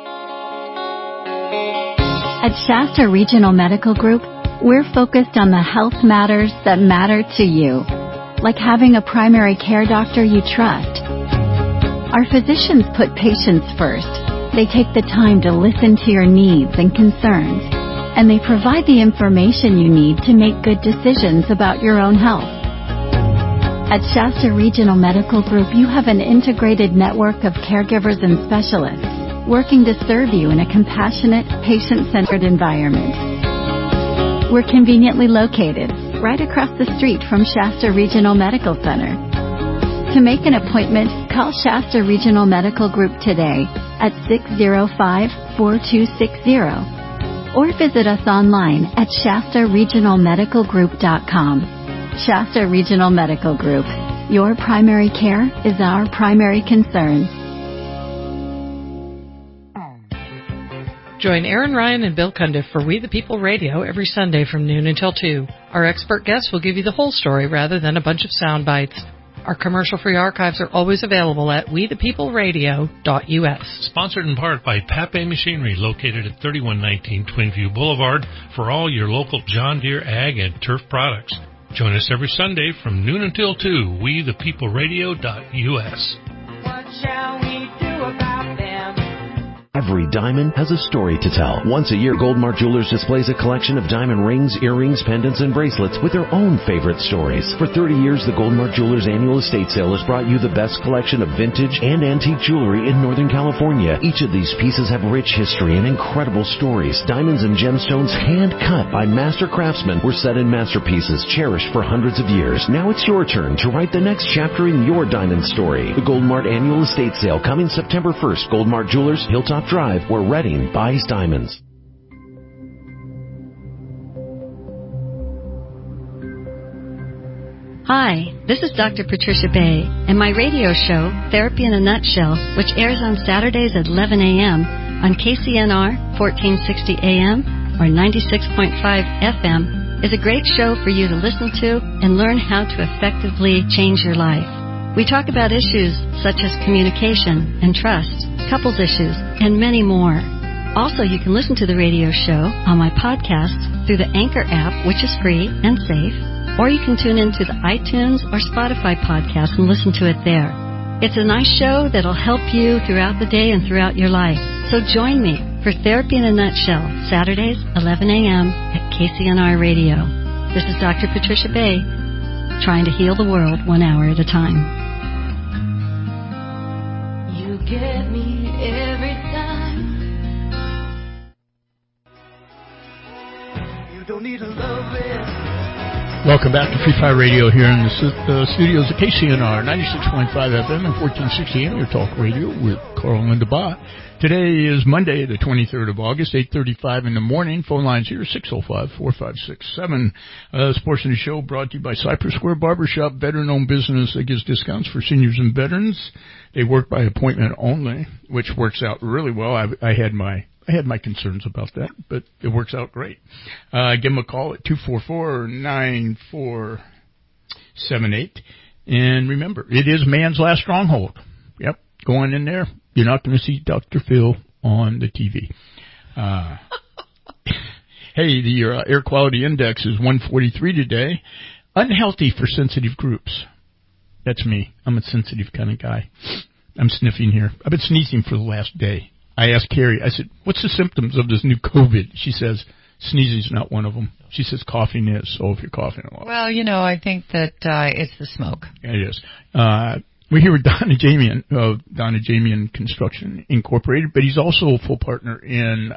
At Shasta Regional Medical Group, we're focused on the health matters that matter to you, like having a primary care doctor you trust. Our physicians put patients first. They take the time to listen to your needs and concerns, and they provide the information you need to make good decisions about your own health. At Shasta Regional Medical Group, you have an integrated network of caregivers and specialists working to serve you in a compassionate, patient-centered environment. We're conveniently located right across the street from Shasta Regional Medical Center. To make an appointment, call Shasta Regional Medical Group today at 605-4260 or visit us online at shastaregionalmedicalgroup.com. Shasta Regional Medical Group. Your primary care is our primary concern. Join Aaron Ryan and Bill Cundiff for We the People Radio every Sunday from noon until 2. Our expert guests will give you the whole story rather than a bunch of sound bites. Our commercial-free archives are always available at wethepeopleradio.us. Sponsored in part by Pape Machinery, located at 3119 Twinview Boulevard, for all your local John Deere ag and turf products. Join us every Sunday from noon until 2, wethepeopleradio.us. What shall we do about them? Every diamond has a story to tell. Once a year, Goldmark Jewelers displays a collection of diamond rings, earrings, pendants, and bracelets with their own favorite stories. For 30 years, the Goldmark Jewelers annual estate sale has brought you the best collection of vintage and antique jewelry in Northern California. Each of these pieces have rich history and incredible stories. Diamonds and gemstones hand-cut by master craftsmen were set in masterpieces cherished for hundreds of years. Now it's your turn to write the next chapter in your diamond story. The Goldmark annual estate sale coming September 1st. Goldmark Jewelers, Hilltop Drive, where Redding buys diamonds. Hi, this is Dr. Patricia Bay, and my radio show, Therapy in a Nutshell, which airs on Saturdays at 11 a.m. on KCNR 1460 AM or 96.5 FM, is a great show for you to listen to and learn how to effectively change your life. We talk about issues such as communication and trust, couples issues, and many more. Also, you can listen to the radio show on my podcast through the Anchor app, which is free and safe, or you can tune into the iTunes or Spotify podcast and listen to it there. It's a nice show that'll help you throughout the day and throughout your life. So join me for Therapy in a Nutshell, Saturdays, 11 a.m. at KCNR Radio. This is Dr. Patricia Bay, trying to heal the world 1 hour at a time. You get me every time. You don't need to love it. Welcome back to Free Fire Radio here in the studios of KCNR 96.5 FM and 1460 AM, your talk radio with Carl and Linda Bott. Today is Monday, the 23rd of August, 8:35 in the morning. Phone lines here, 605-4567. This portion of the show brought to you by Cypress Square Barbershop, veteran-owned business that gives discounts for seniors and veterans. They work by appointment only, which works out really well. I had my concerns about that, but it works out great. Give them a call at 244-9478. And remember, it is man's last stronghold. Yep, go on in there. You're not going to see Dr. Phil on the TV. Hey, the air quality index is 143 today. Unhealthy for sensitive groups. That's me. I'm a sensitive kind of guy. I'm sniffing here. I've been sneezing for the last day. I asked Carrie, I said, what's the symptoms of this new COVID? She says, sneezing's not one of them. She says coughing is, so if you're coughing a lot. Well, I think that it's the smoke. It is. We're here with Donna Jamian of Donna Jamian Construction Incorporated, but he's also a full partner in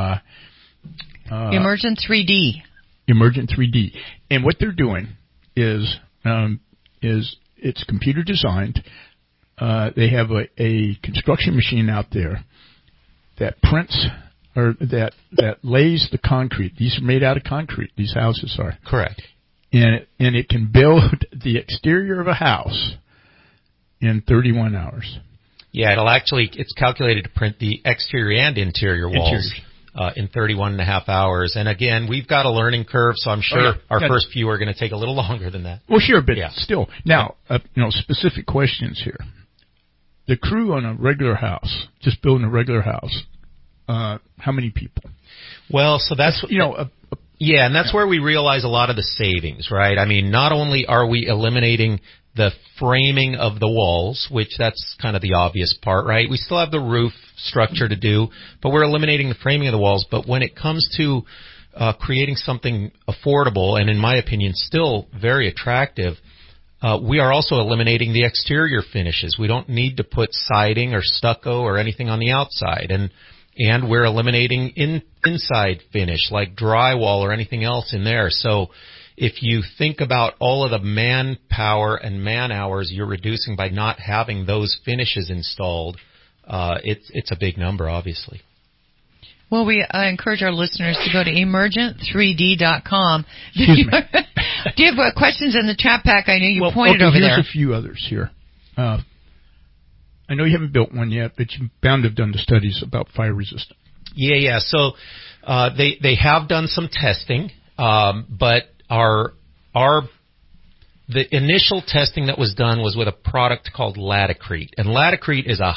Emergent 3D. Emergent 3D. And what they're doing is it's computer designed. They have a construction machine out there that prints or that lays the concrete. These are made out of concrete. These houses are. Correct. And it can build the exterior of a house in 31 hours. Yeah, it's calculated to print the exterior and interior walls in 31 and a half hours. And again, we've got a learning curve, so I'm sure our first few are going to take a little longer than that. Well, sure, but still. Now, specific questions here. The crew on a regular house, just building a regular house, how many people? Well, so that's and that's where we realize a lot of the savings, right? I mean, not only are we eliminating the framing of the walls, which that's kind of the obvious part, right? We still have the roof structure to do, but we're eliminating the framing of the walls. But when it comes to creating something affordable and, in my opinion, still very attractive, we are also eliminating the exterior finishes. We don't need to put siding or stucco or anything on the outside. And we're eliminating inside finish like drywall or anything else in there. So if you think about all of the manpower and man hours you're reducing by not having those finishes installed, it's a big number, obviously. Well, we encourage our listeners to go to emergent3d.com. Excuse me. Do you have questions in the chat pack? I know you pointed over there. Here's a few others here. I know you haven't built one yet, but you're bound to have done the studies about fire resistant. Yeah. So they have done some testing, but our the initial testing that was done was with a product called Laticrete, and Laticrete is a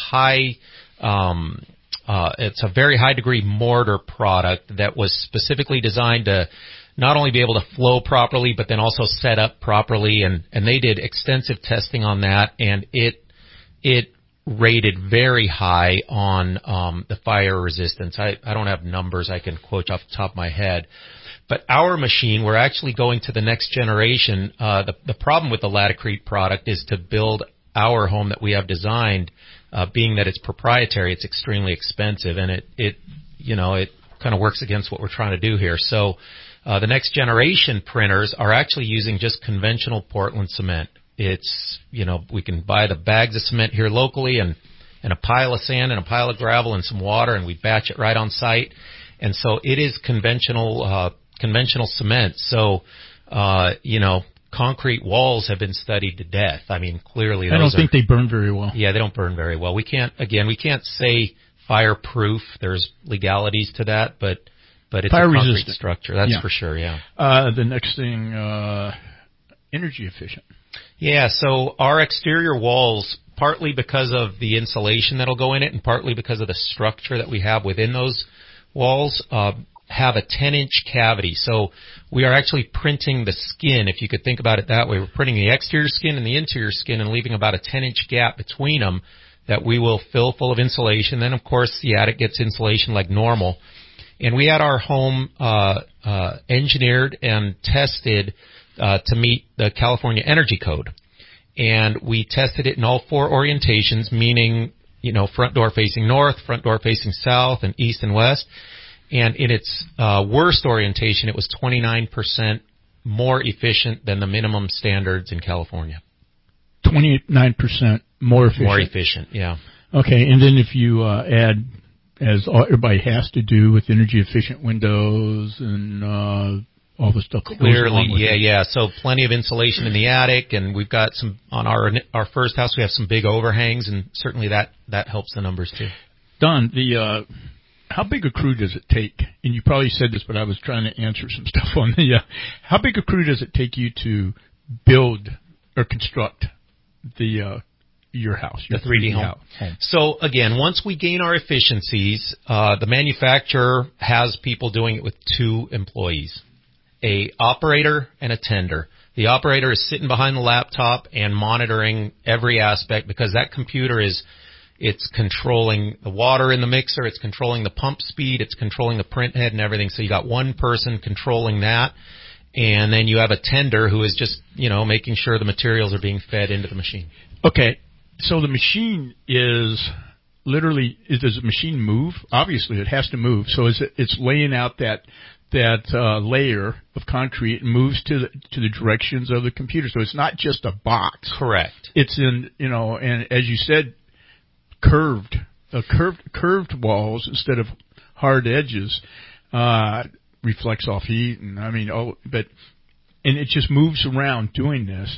it's a very high degree mortar product that was specifically designed to not only be able to flow properly, but then also set up properly, and they did extensive testing on that, and it rated very high on the fire resistance. I don't have numbers I can quote off the top of my head. But our machine, we're actually going to the next generation. The problem with the Laticrete product is to build our home that we have designed, being that it's proprietary, it's extremely expensive, and it kind of works against what we're trying to do here. So the next generation printers are actually using just conventional Portland cement. It's, we can buy the bags of cement here locally and a pile of sand and a pile of gravel and some water, and we batch it right on site. And so it is conventional cement. So, concrete walls have been studied to death. I mean, clearly those I don't think they burn very well. Yeah, they don't burn very well. We can't say fireproof. There's legalities to that, but it's fire a concrete resistant structure. That's for sure, yeah. The next thing, energy efficient. Yeah, so our exterior walls, partly because of the insulation that'll go in it and partly because of the structure that we have within those walls, have a 10-inch cavity. So we are actually printing the skin, if you could think about it that way. We're printing the exterior skin and the interior skin and leaving about a 10-inch gap between them that we will fill full of insulation. Then, of course, the attic gets insulation like normal. And we had our home engineered and tested to meet the California Energy Code. And we tested it in all 4 orientations, meaning, front door facing north, front door facing south, and east and west. And in its worst orientation, it was 29% more efficient than the minimum standards in California. 29% more efficient? More efficient, yeah. Okay, and then if you add, as everybody has to do with energy-efficient windows and all the stuff that goes along with it. Yeah. So plenty of insulation in the attic, and we've got some, on our first house, we have some big overhangs, and certainly that helps the numbers too. Don, how big a crew does it take? And you probably said this, but I was trying to answer some stuff on the. How big a crew does it take you to build or construct your house, your 3D home? So again, once we gain our efficiencies, the manufacturer has people doing it with 2 employees, a operator and a tender. The operator is sitting behind the laptop and monitoring every aspect because that computer it's controlling the water in the mixer, it's controlling the pump speed, it's controlling the print head and everything. So you got one person controlling that, and then you have a tender who is just, making sure the materials are being fed into the machine. Okay, so the machine is literally, does the machine move? Obviously, it has to move. So it's laying out that layer of concrete and moves to the directions of the computer. So it's not just a box. Correct. It's in, and as you said, curved walls instead of hard edges, reflects off heat, and and it just moves around doing this.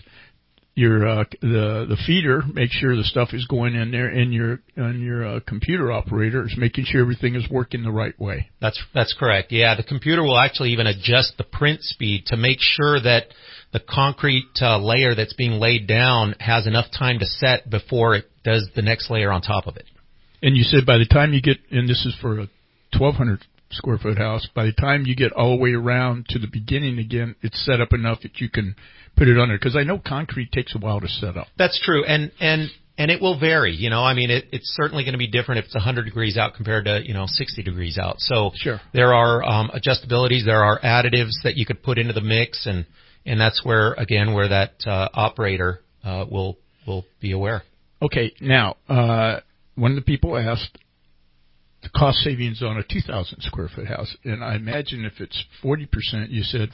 The feeder makes sure the stuff is going in there, and your computer operator is making sure everything is working the right way. That's correct. Yeah, the computer will actually even adjust the print speed to make sure that the concrete layer that's being laid down has enough time to set before it does the next layer on top of it. And you said by the time you get, and this is for a 1,200 square foot house, by the time you get all the way around to the beginning again, it's set up enough that you can put it on there. Because I know concrete takes a while to set up. That's true, and it will vary. It's certainly going to be different if it's 100 degrees out compared to 60 degrees out. So sure. There are adjustabilities, there are additives that you could put into the mix, and that's where that operator will be aware. Okay, now one of the people asked the cost savings on a 2,000 square foot house, and I imagine if it's 40%, you said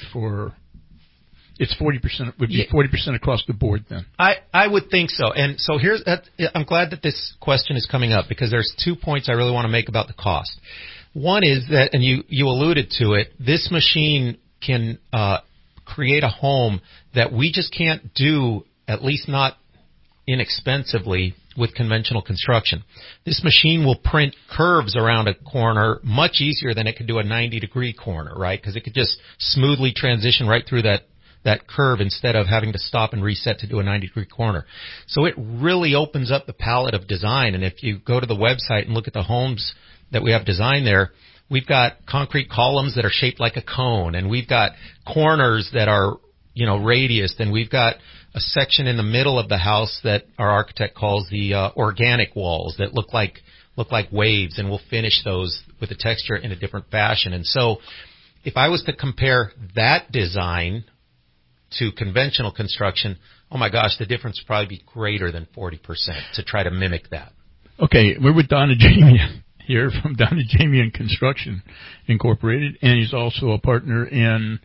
it's 40%, would be 40% across the board then. I would think so. And so I'm glad that this question is coming up because there's 2 points I really want to make about the cost. One is that, and you alluded to it, this machine can create a home that we just can't do, at least not inexpensively, with conventional construction. This machine will print curves around a corner much easier than it could do a 90-degree corner, right? Because it could just smoothly transition right through that curve instead of having to stop and reset to do a 90-degree corner. So it really opens up the palette of design. And if you go to the website and look at the homes that we have designed there, we've got concrete columns that are shaped like a cone, and we've got corners that are, radiused, and we've got a section in the middle of the house that our architect calls the organic walls that look like waves, and we'll finish those with a texture in a different fashion. And so if I was to compare that design to conventional construction, oh my gosh, the difference would probably be greater than 40% to try to mimic that. Okay, we're with Donna Jamian here from Donna Jamian Construction Incorporated, and he's also a partner in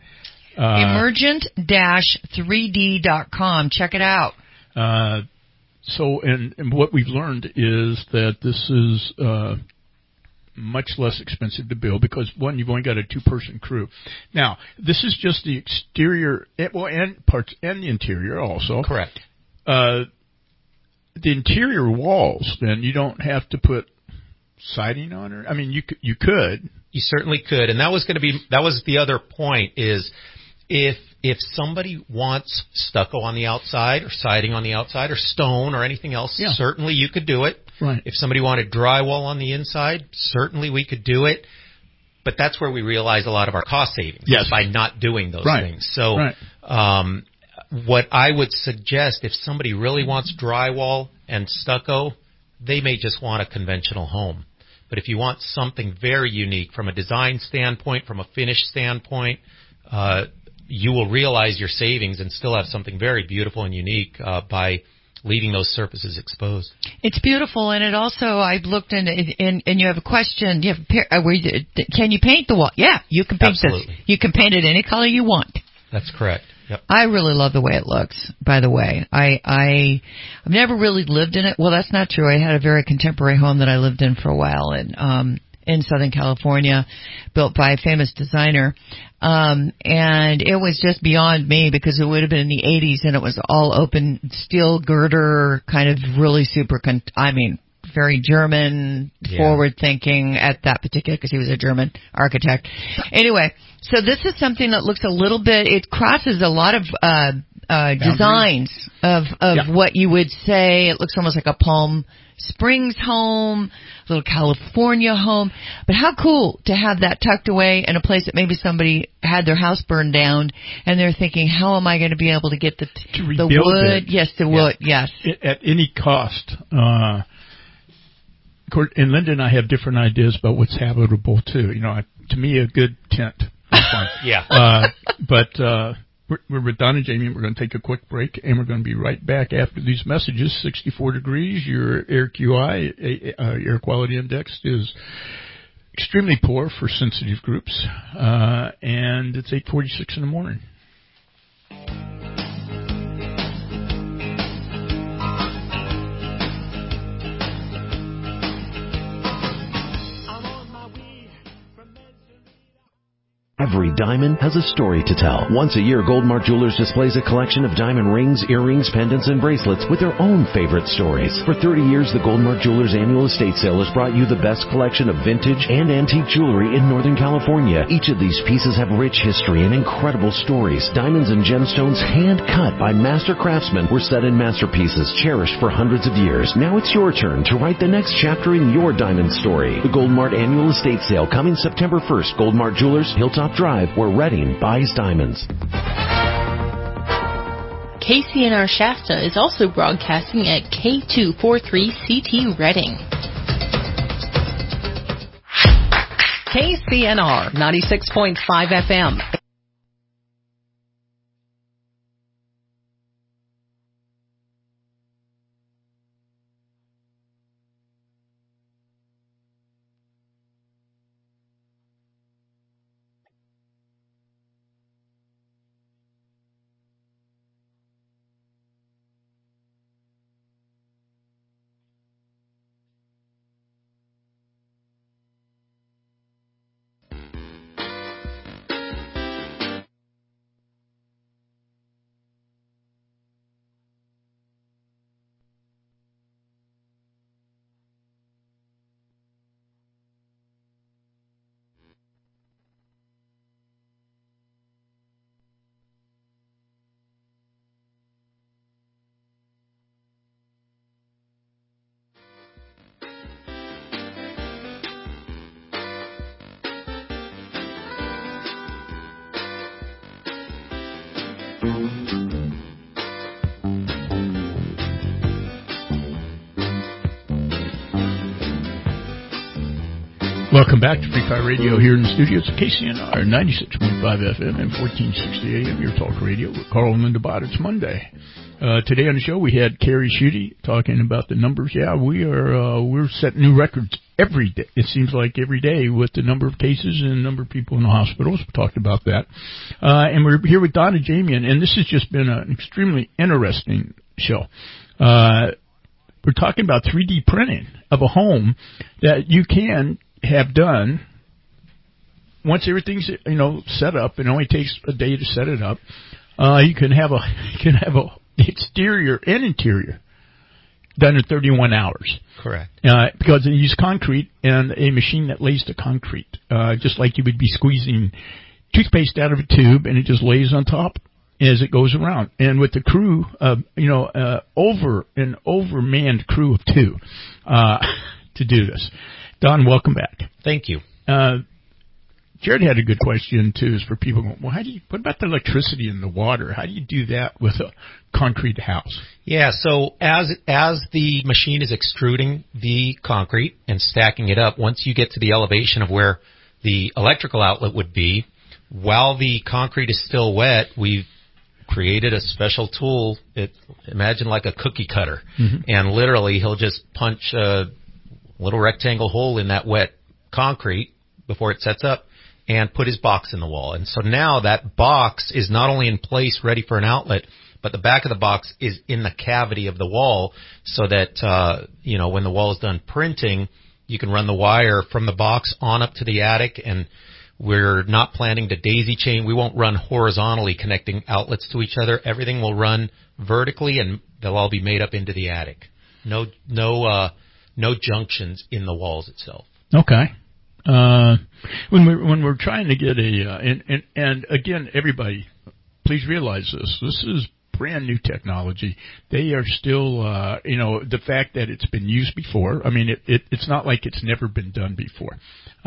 Emergent-3D.com. Check it out. So what we've learned is that this is much less expensive to build because, one, you've only got a 2-person crew. Now, this is just the exterior, and parts and the interior also. Correct. The interior walls, then, you don't have to put siding on it. I mean, you could. You certainly could, and that was the other point is if somebody wants stucco on the outside or siding on the outside or stone or anything else, certainly you could do it. Right. If somebody wanted drywall on the inside, certainly we could do it. But that's where we realize a lot of our cost savings is by not doing those things. So what I would suggest, if somebody really wants drywall and stucco, they may just want a conventional home. But if you want something very unique from a design standpoint, from a finish standpoint, you will realize your savings and still have something very beautiful and unique by leaving those surfaces exposed. It's beautiful, and it also, I've looked in, and you have a question. You have can you paint the wall? Yeah, you can paint this. You can paint it any color you want. That's correct. Yep. I really love the way it looks, by the way. I've never really lived in it. Well, that's not true. I had a very contemporary home that I lived in for a while in Southern California, built by a famous designer. And it was just beyond me because it would have been in the 80s and it was all open steel girder, kind of really super, very German, forward thinking at that particular, because he was a German architect. Anyway, so this is something that looks a little bit, it crosses a lot of designs of what you would say. It looks almost like a Palm Springs home, a little California home. But how cool to have that tucked away in a place that maybe somebody had their house burned down and they're thinking, how am I going to be able to get the wood? Yes, the wood, yes. At any cost. And Linda and I have different ideas about what's habitable too. To me, a good tent is fun. But we're with Donna Jamian. We're going to take a quick break, and we're going to be right back after these messages. 64 degrees. Your air QI, air quality index, is extremely poor for sensitive groups, and it's 8:46 in the morning. Every diamond has a story to tell. Once a year, Goldmark Jewelers displays a collection of diamond rings, earrings, pendants, and bracelets with their own favorite stories. For 30 years, the Goldmark Jewelers annual estate sale has brought you the best collection of vintage and antique jewelry in Northern California. Each of these pieces have rich history and incredible stories. Diamonds and gemstones hand-cut by master craftsmen were set in masterpieces cherished for hundreds of years. Now it's your turn to write the next chapter in your diamond story. The Goldmark annual estate sale coming September 1st. Goldmark Jewelers, Hilltop Drive, where Redding buys diamonds. KCNR Shasta is also broadcasting at K243CT Redding. KCNR 96.5 FM. Welcome back to Free Fire Radio here in the studios at KCNR 96.5 FM and 1460 AM, your talk radio with Carl and Linda Bott. It's Monday. Today on the show we had Carrie Schutte talking about the numbers. Yeah, we're setting new records every day. It seems like every day with the number of cases and the number of people in the hospitals. We talked about that. And we're here with Donna Jamian, and this has just been an extremely interesting show. We're talking about 3D printing of a home that you can have done once everything's set up. It only takes a day to set it up. You can have a exterior and interior done in 31 hours. Correct. Because they use concrete and a machine that lays the concrete, just like you would be squeezing toothpaste out of a tube, and it just lays on top as it goes around. And with the crew, overmanned crew of 2 to do this. Don, welcome back. Thank you. Jared had a good question, too, is for people going, well, what about the electricity and the water? How do you do that with a concrete house? Yeah, so as the machine is extruding the concrete and stacking it up, once you get to the elevation of where the electrical outlet would be, while the concrete is still wet, we've created a special tool. Imagine like a cookie cutter. Mm-hmm. And literally he'll just punch a little rectangle hole in that wet concrete before it sets up and put his box in the wall. And so now that box is not only in place ready for an outlet, but the back of the box is in the cavity of the wall so that, when the wall is done printing, you can run the wire from the box on up to the attic. And we're not planning to daisy chain. We won't run horizontally connecting outlets to each other. Everything will run vertically, and they'll all be made up into the attic. No junctions in the walls itself. Okay. When we're trying to get and again, everybody, please realize this. This is brand new technology. They are still, the fact that it's been used before. I mean, it's not like it's never been done before.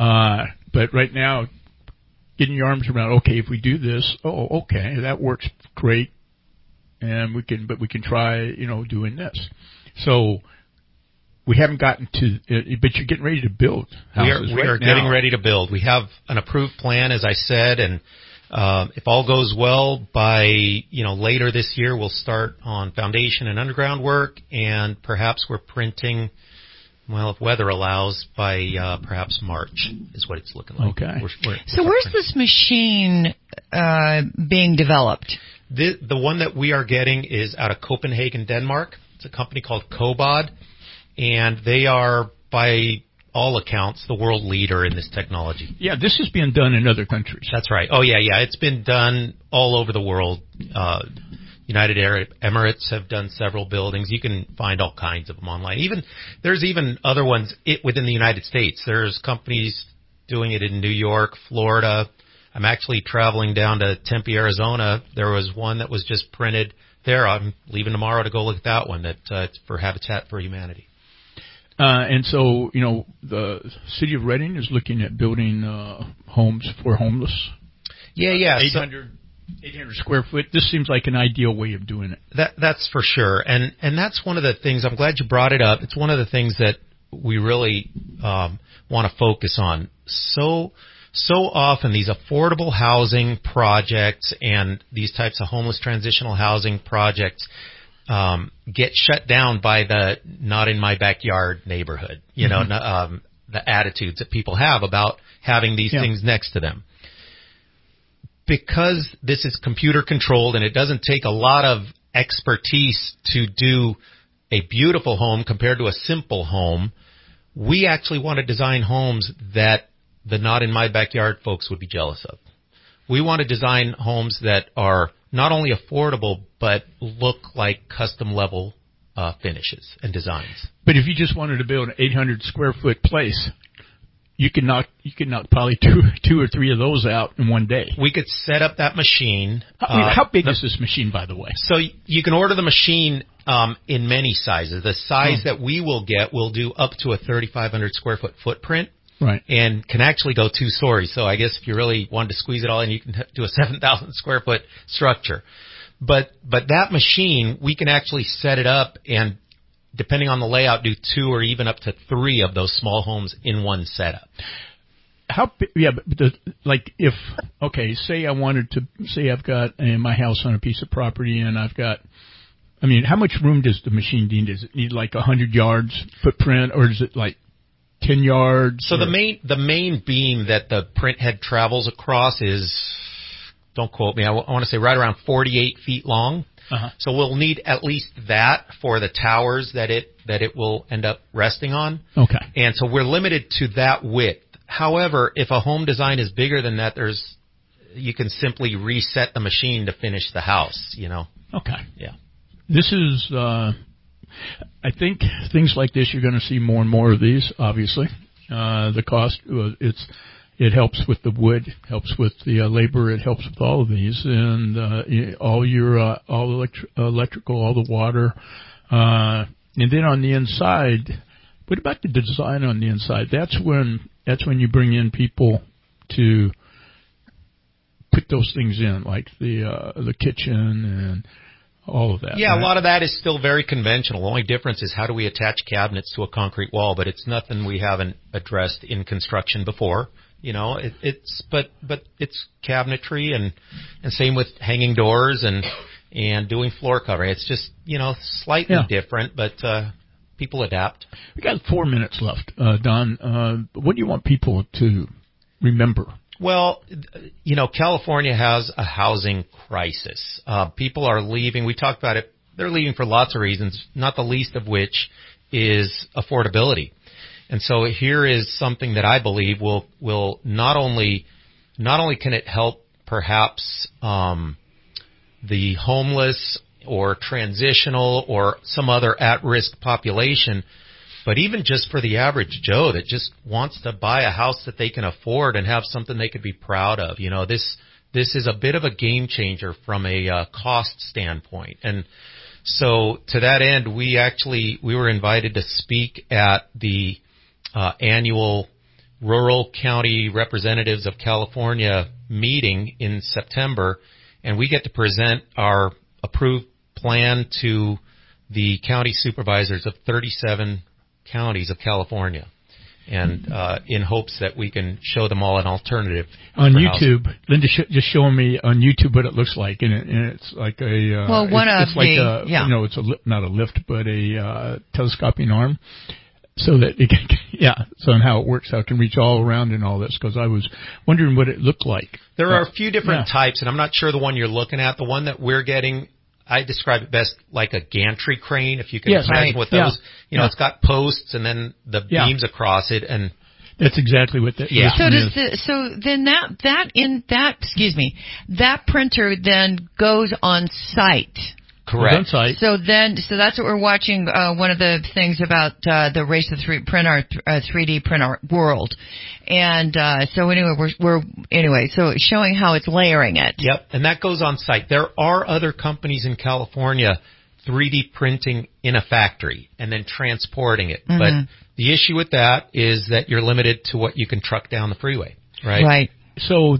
But right now, getting your arms around, okay, if we do this, okay, that works great. And we can try, doing this. So, we haven't gotten to, but you're getting ready to build houses. We are getting ready to build. We have an approved plan, as I said, and if all goes well, by later this year, we'll start on foundation and underground work, and perhaps we're printing, well, if weather allows, by perhaps March is what it's looking like. Okay. So where's this machine being developed? The one that we are getting is out of Copenhagen, Denmark. It's a company called Cobod. And they are, by all accounts, the world leader in this technology. Yeah, this is being done in other countries. That's right. Oh, yeah. It's been done all over the world. United Arab Emirates have done several buildings. You can find all kinds of them online. There's even other ones within the United States. There's companies doing it in New York, Florida. I'm actually traveling down to Tempe, Arizona. There was one that was just printed there. I'm leaving tomorrow to go look at that one. That's for Habitat for Humanity. And so, the city of Reading is looking at building homes for homeless. Yeah. 800 square foot. This seems like an ideal way of doing it. That's for sure. And that's one of the things, I'm glad you brought it up. It's one of the things that we really want to focus on. So often these affordable housing projects and these types of homeless transitional housing projects get shut down by the not in my backyard neighborhood, the attitudes that people have about having these things next to them. Because this is computer controlled and it doesn't take a lot of expertise to do a beautiful home compared to a simple home, we actually want to design homes that the not in my backyard folks would be jealous of. We want to design homes that are not only affordable, but look like custom level finishes and designs. But if you just wanted to build an 800 square foot place, you could knock probably two or three of those out in one day. We could set up that machine. How big is this machine, by the way? So you can order the machine in many sizes. The size that we will get will do up to a 3,500 square foot footprint. Right. And can actually go 2 stories. So I guess if you really wanted to squeeze it all in, you can do a 7,000 square foot structure. But that machine, we can actually set it up and, depending on the layout, do 2 or even up to 3 of those small homes in one setup. if say I wanted to say I've got my house on a piece of property and I've got, I mean, how much room does the machine need? Does it need like 100 yards footprint, or is it like 10 yards? So the main beam that the print head travels across is, don't quote me, I want to say right around 48 feet long. Uh-huh. So we'll need at least that for the towers that it will end up resting on. Okay. And so we're limited to that width. However, if a home design is bigger than that, you can simply reset the machine to finish the house, you know. Okay. Yeah. This is, I think things like this, you're going to see more and more of these, obviously. The cost, it helps with the wood, helps with the labor, it helps with all of these, and all electrical, all the water, and then on the inside. What about the design on the inside? That's when you bring in people to put those things in, like the kitchen and all of that. Yeah, right? A lot of that is still very conventional. The only difference is how do we attach cabinets to a concrete wall, but it's nothing we haven't addressed in construction before. You know, it's cabinetry and same with hanging doors and doing floor covering. It's just, you know, slightly different, but people adapt. We got 4 minutes left, Don. What do you want people to remember? Well, you know, California has a housing crisis. People are leaving. We talked about it. They're leaving for lots of reasons, not the least of which is affordability. And so here is something that I believe will not only can it help perhaps the homeless or transitional or some other at-risk population, but even just for the average Joe that just wants to buy a house that they can afford and have something they could be proud of. You know, this is a bit of a game changer from a cost standpoint. And so to that end, we were invited to speak at the annual Rural County Representatives of California meeting in September, and we get to present our approved plan to the county supervisors of 37 counties of California, and in hopes that we can show them all an alternative on for YouTube. housing. Linda just showing me on YouTube what it looks like, and it's like a it's not a lift, but a telescoping arm, so that it can, so and how it works, how it can reach all around and all this. Because I was wondering what it looked like. There are a few different types, and I'm not sure the one you're looking at. The one that we're getting, I describe it best like a gantry crane, if you can imagine what those. You know, it's got posts and then the beams across it, and that's exactly what that. Yeah. So then that printer then goes on site. Correct. So that's what we're watching. One of the things about the Race to 3D Print World, and so anyway, so showing how it's layering it. Yep, and that goes on site. There are other companies in California 3D printing in a factory and then transporting it, but the issue with that is that you're limited to what you can truck down the freeway. Right. Right. So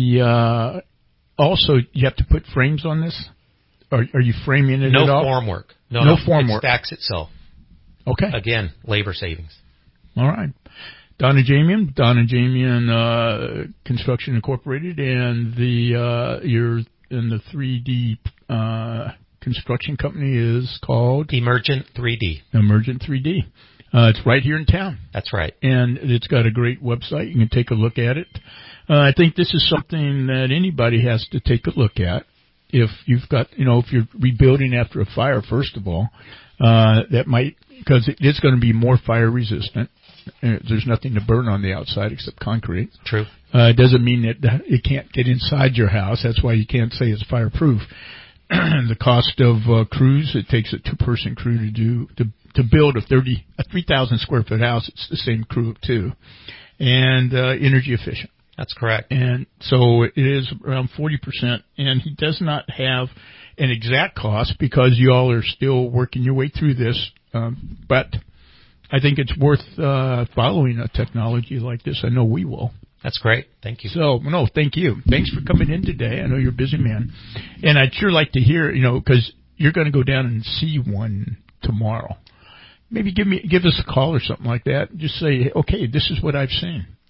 also you have to put frames on this. Are you framing it no at all? Formwork. No formwork. It stacks itself. Okay. Again, labor savings. All right. Donna Jamian, Construction Incorporated, and you're in the 3D construction company is called Emergent 3D. Emergent 3D. It's right here in town. That's right. And it's got a great website. You can take a look at it. I think this is something that anybody has to take a look at. If you've got, if you're rebuilding after a fire, first of all, that might, because it's going to be more fire resistant. There's nothing to burn on the outside except concrete. True. It doesn't mean that it can't get inside your house. That's why you can't say it's fireproof. The cost of crews, it takes a 2-person crew to build a 3,000 square foot house. It's the same crew of 2, and energy efficient. That's correct. And so it is around 40%, and he does not have an exact cost because you all are still working your way through this, but I think it's worth following a technology like this. I know we will. That's great. Thank you. So, no, thank you. Thanks for coming in today. I know you're a busy man. And I'd sure like to hear, because you're going to go down and see one tomorrow. Maybe give us a call or something like that. Just say, okay, this is what I've seen.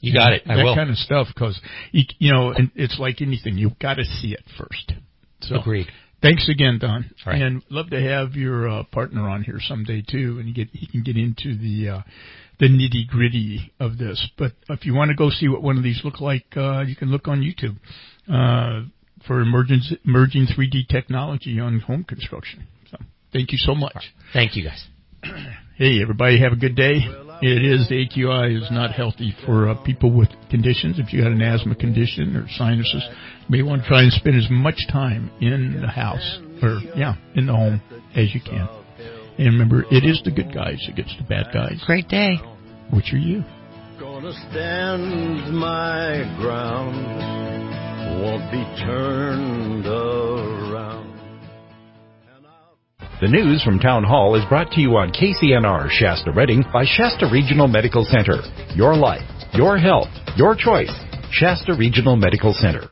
You got it. I will. That kind of stuff, because, and it's like anything. You've got to see it first. So, agreed. Thanks again, Don. Right. And love to have your partner on here someday, too, and he can get into the nitty-gritty of this. But if you want to go see what one of these look like, you can look on YouTube for emerging 3D technology on home construction. So thank you so much. Thank you, guys. Hey, everybody, have a good day. The AQI is not healthy for people with conditions. If you got an asthma condition or sinuses, you may want to try and spend as much time in the house in the home as you can. And remember, it is the good guys against the bad guys. Great day. Which are you? Gonna stand my ground, won't be turned around. The news from Town Hall is brought to you on KCNR Shasta Redding by Shasta Regional Medical Center. Your life, your health, your choice. Shasta Regional Medical Center.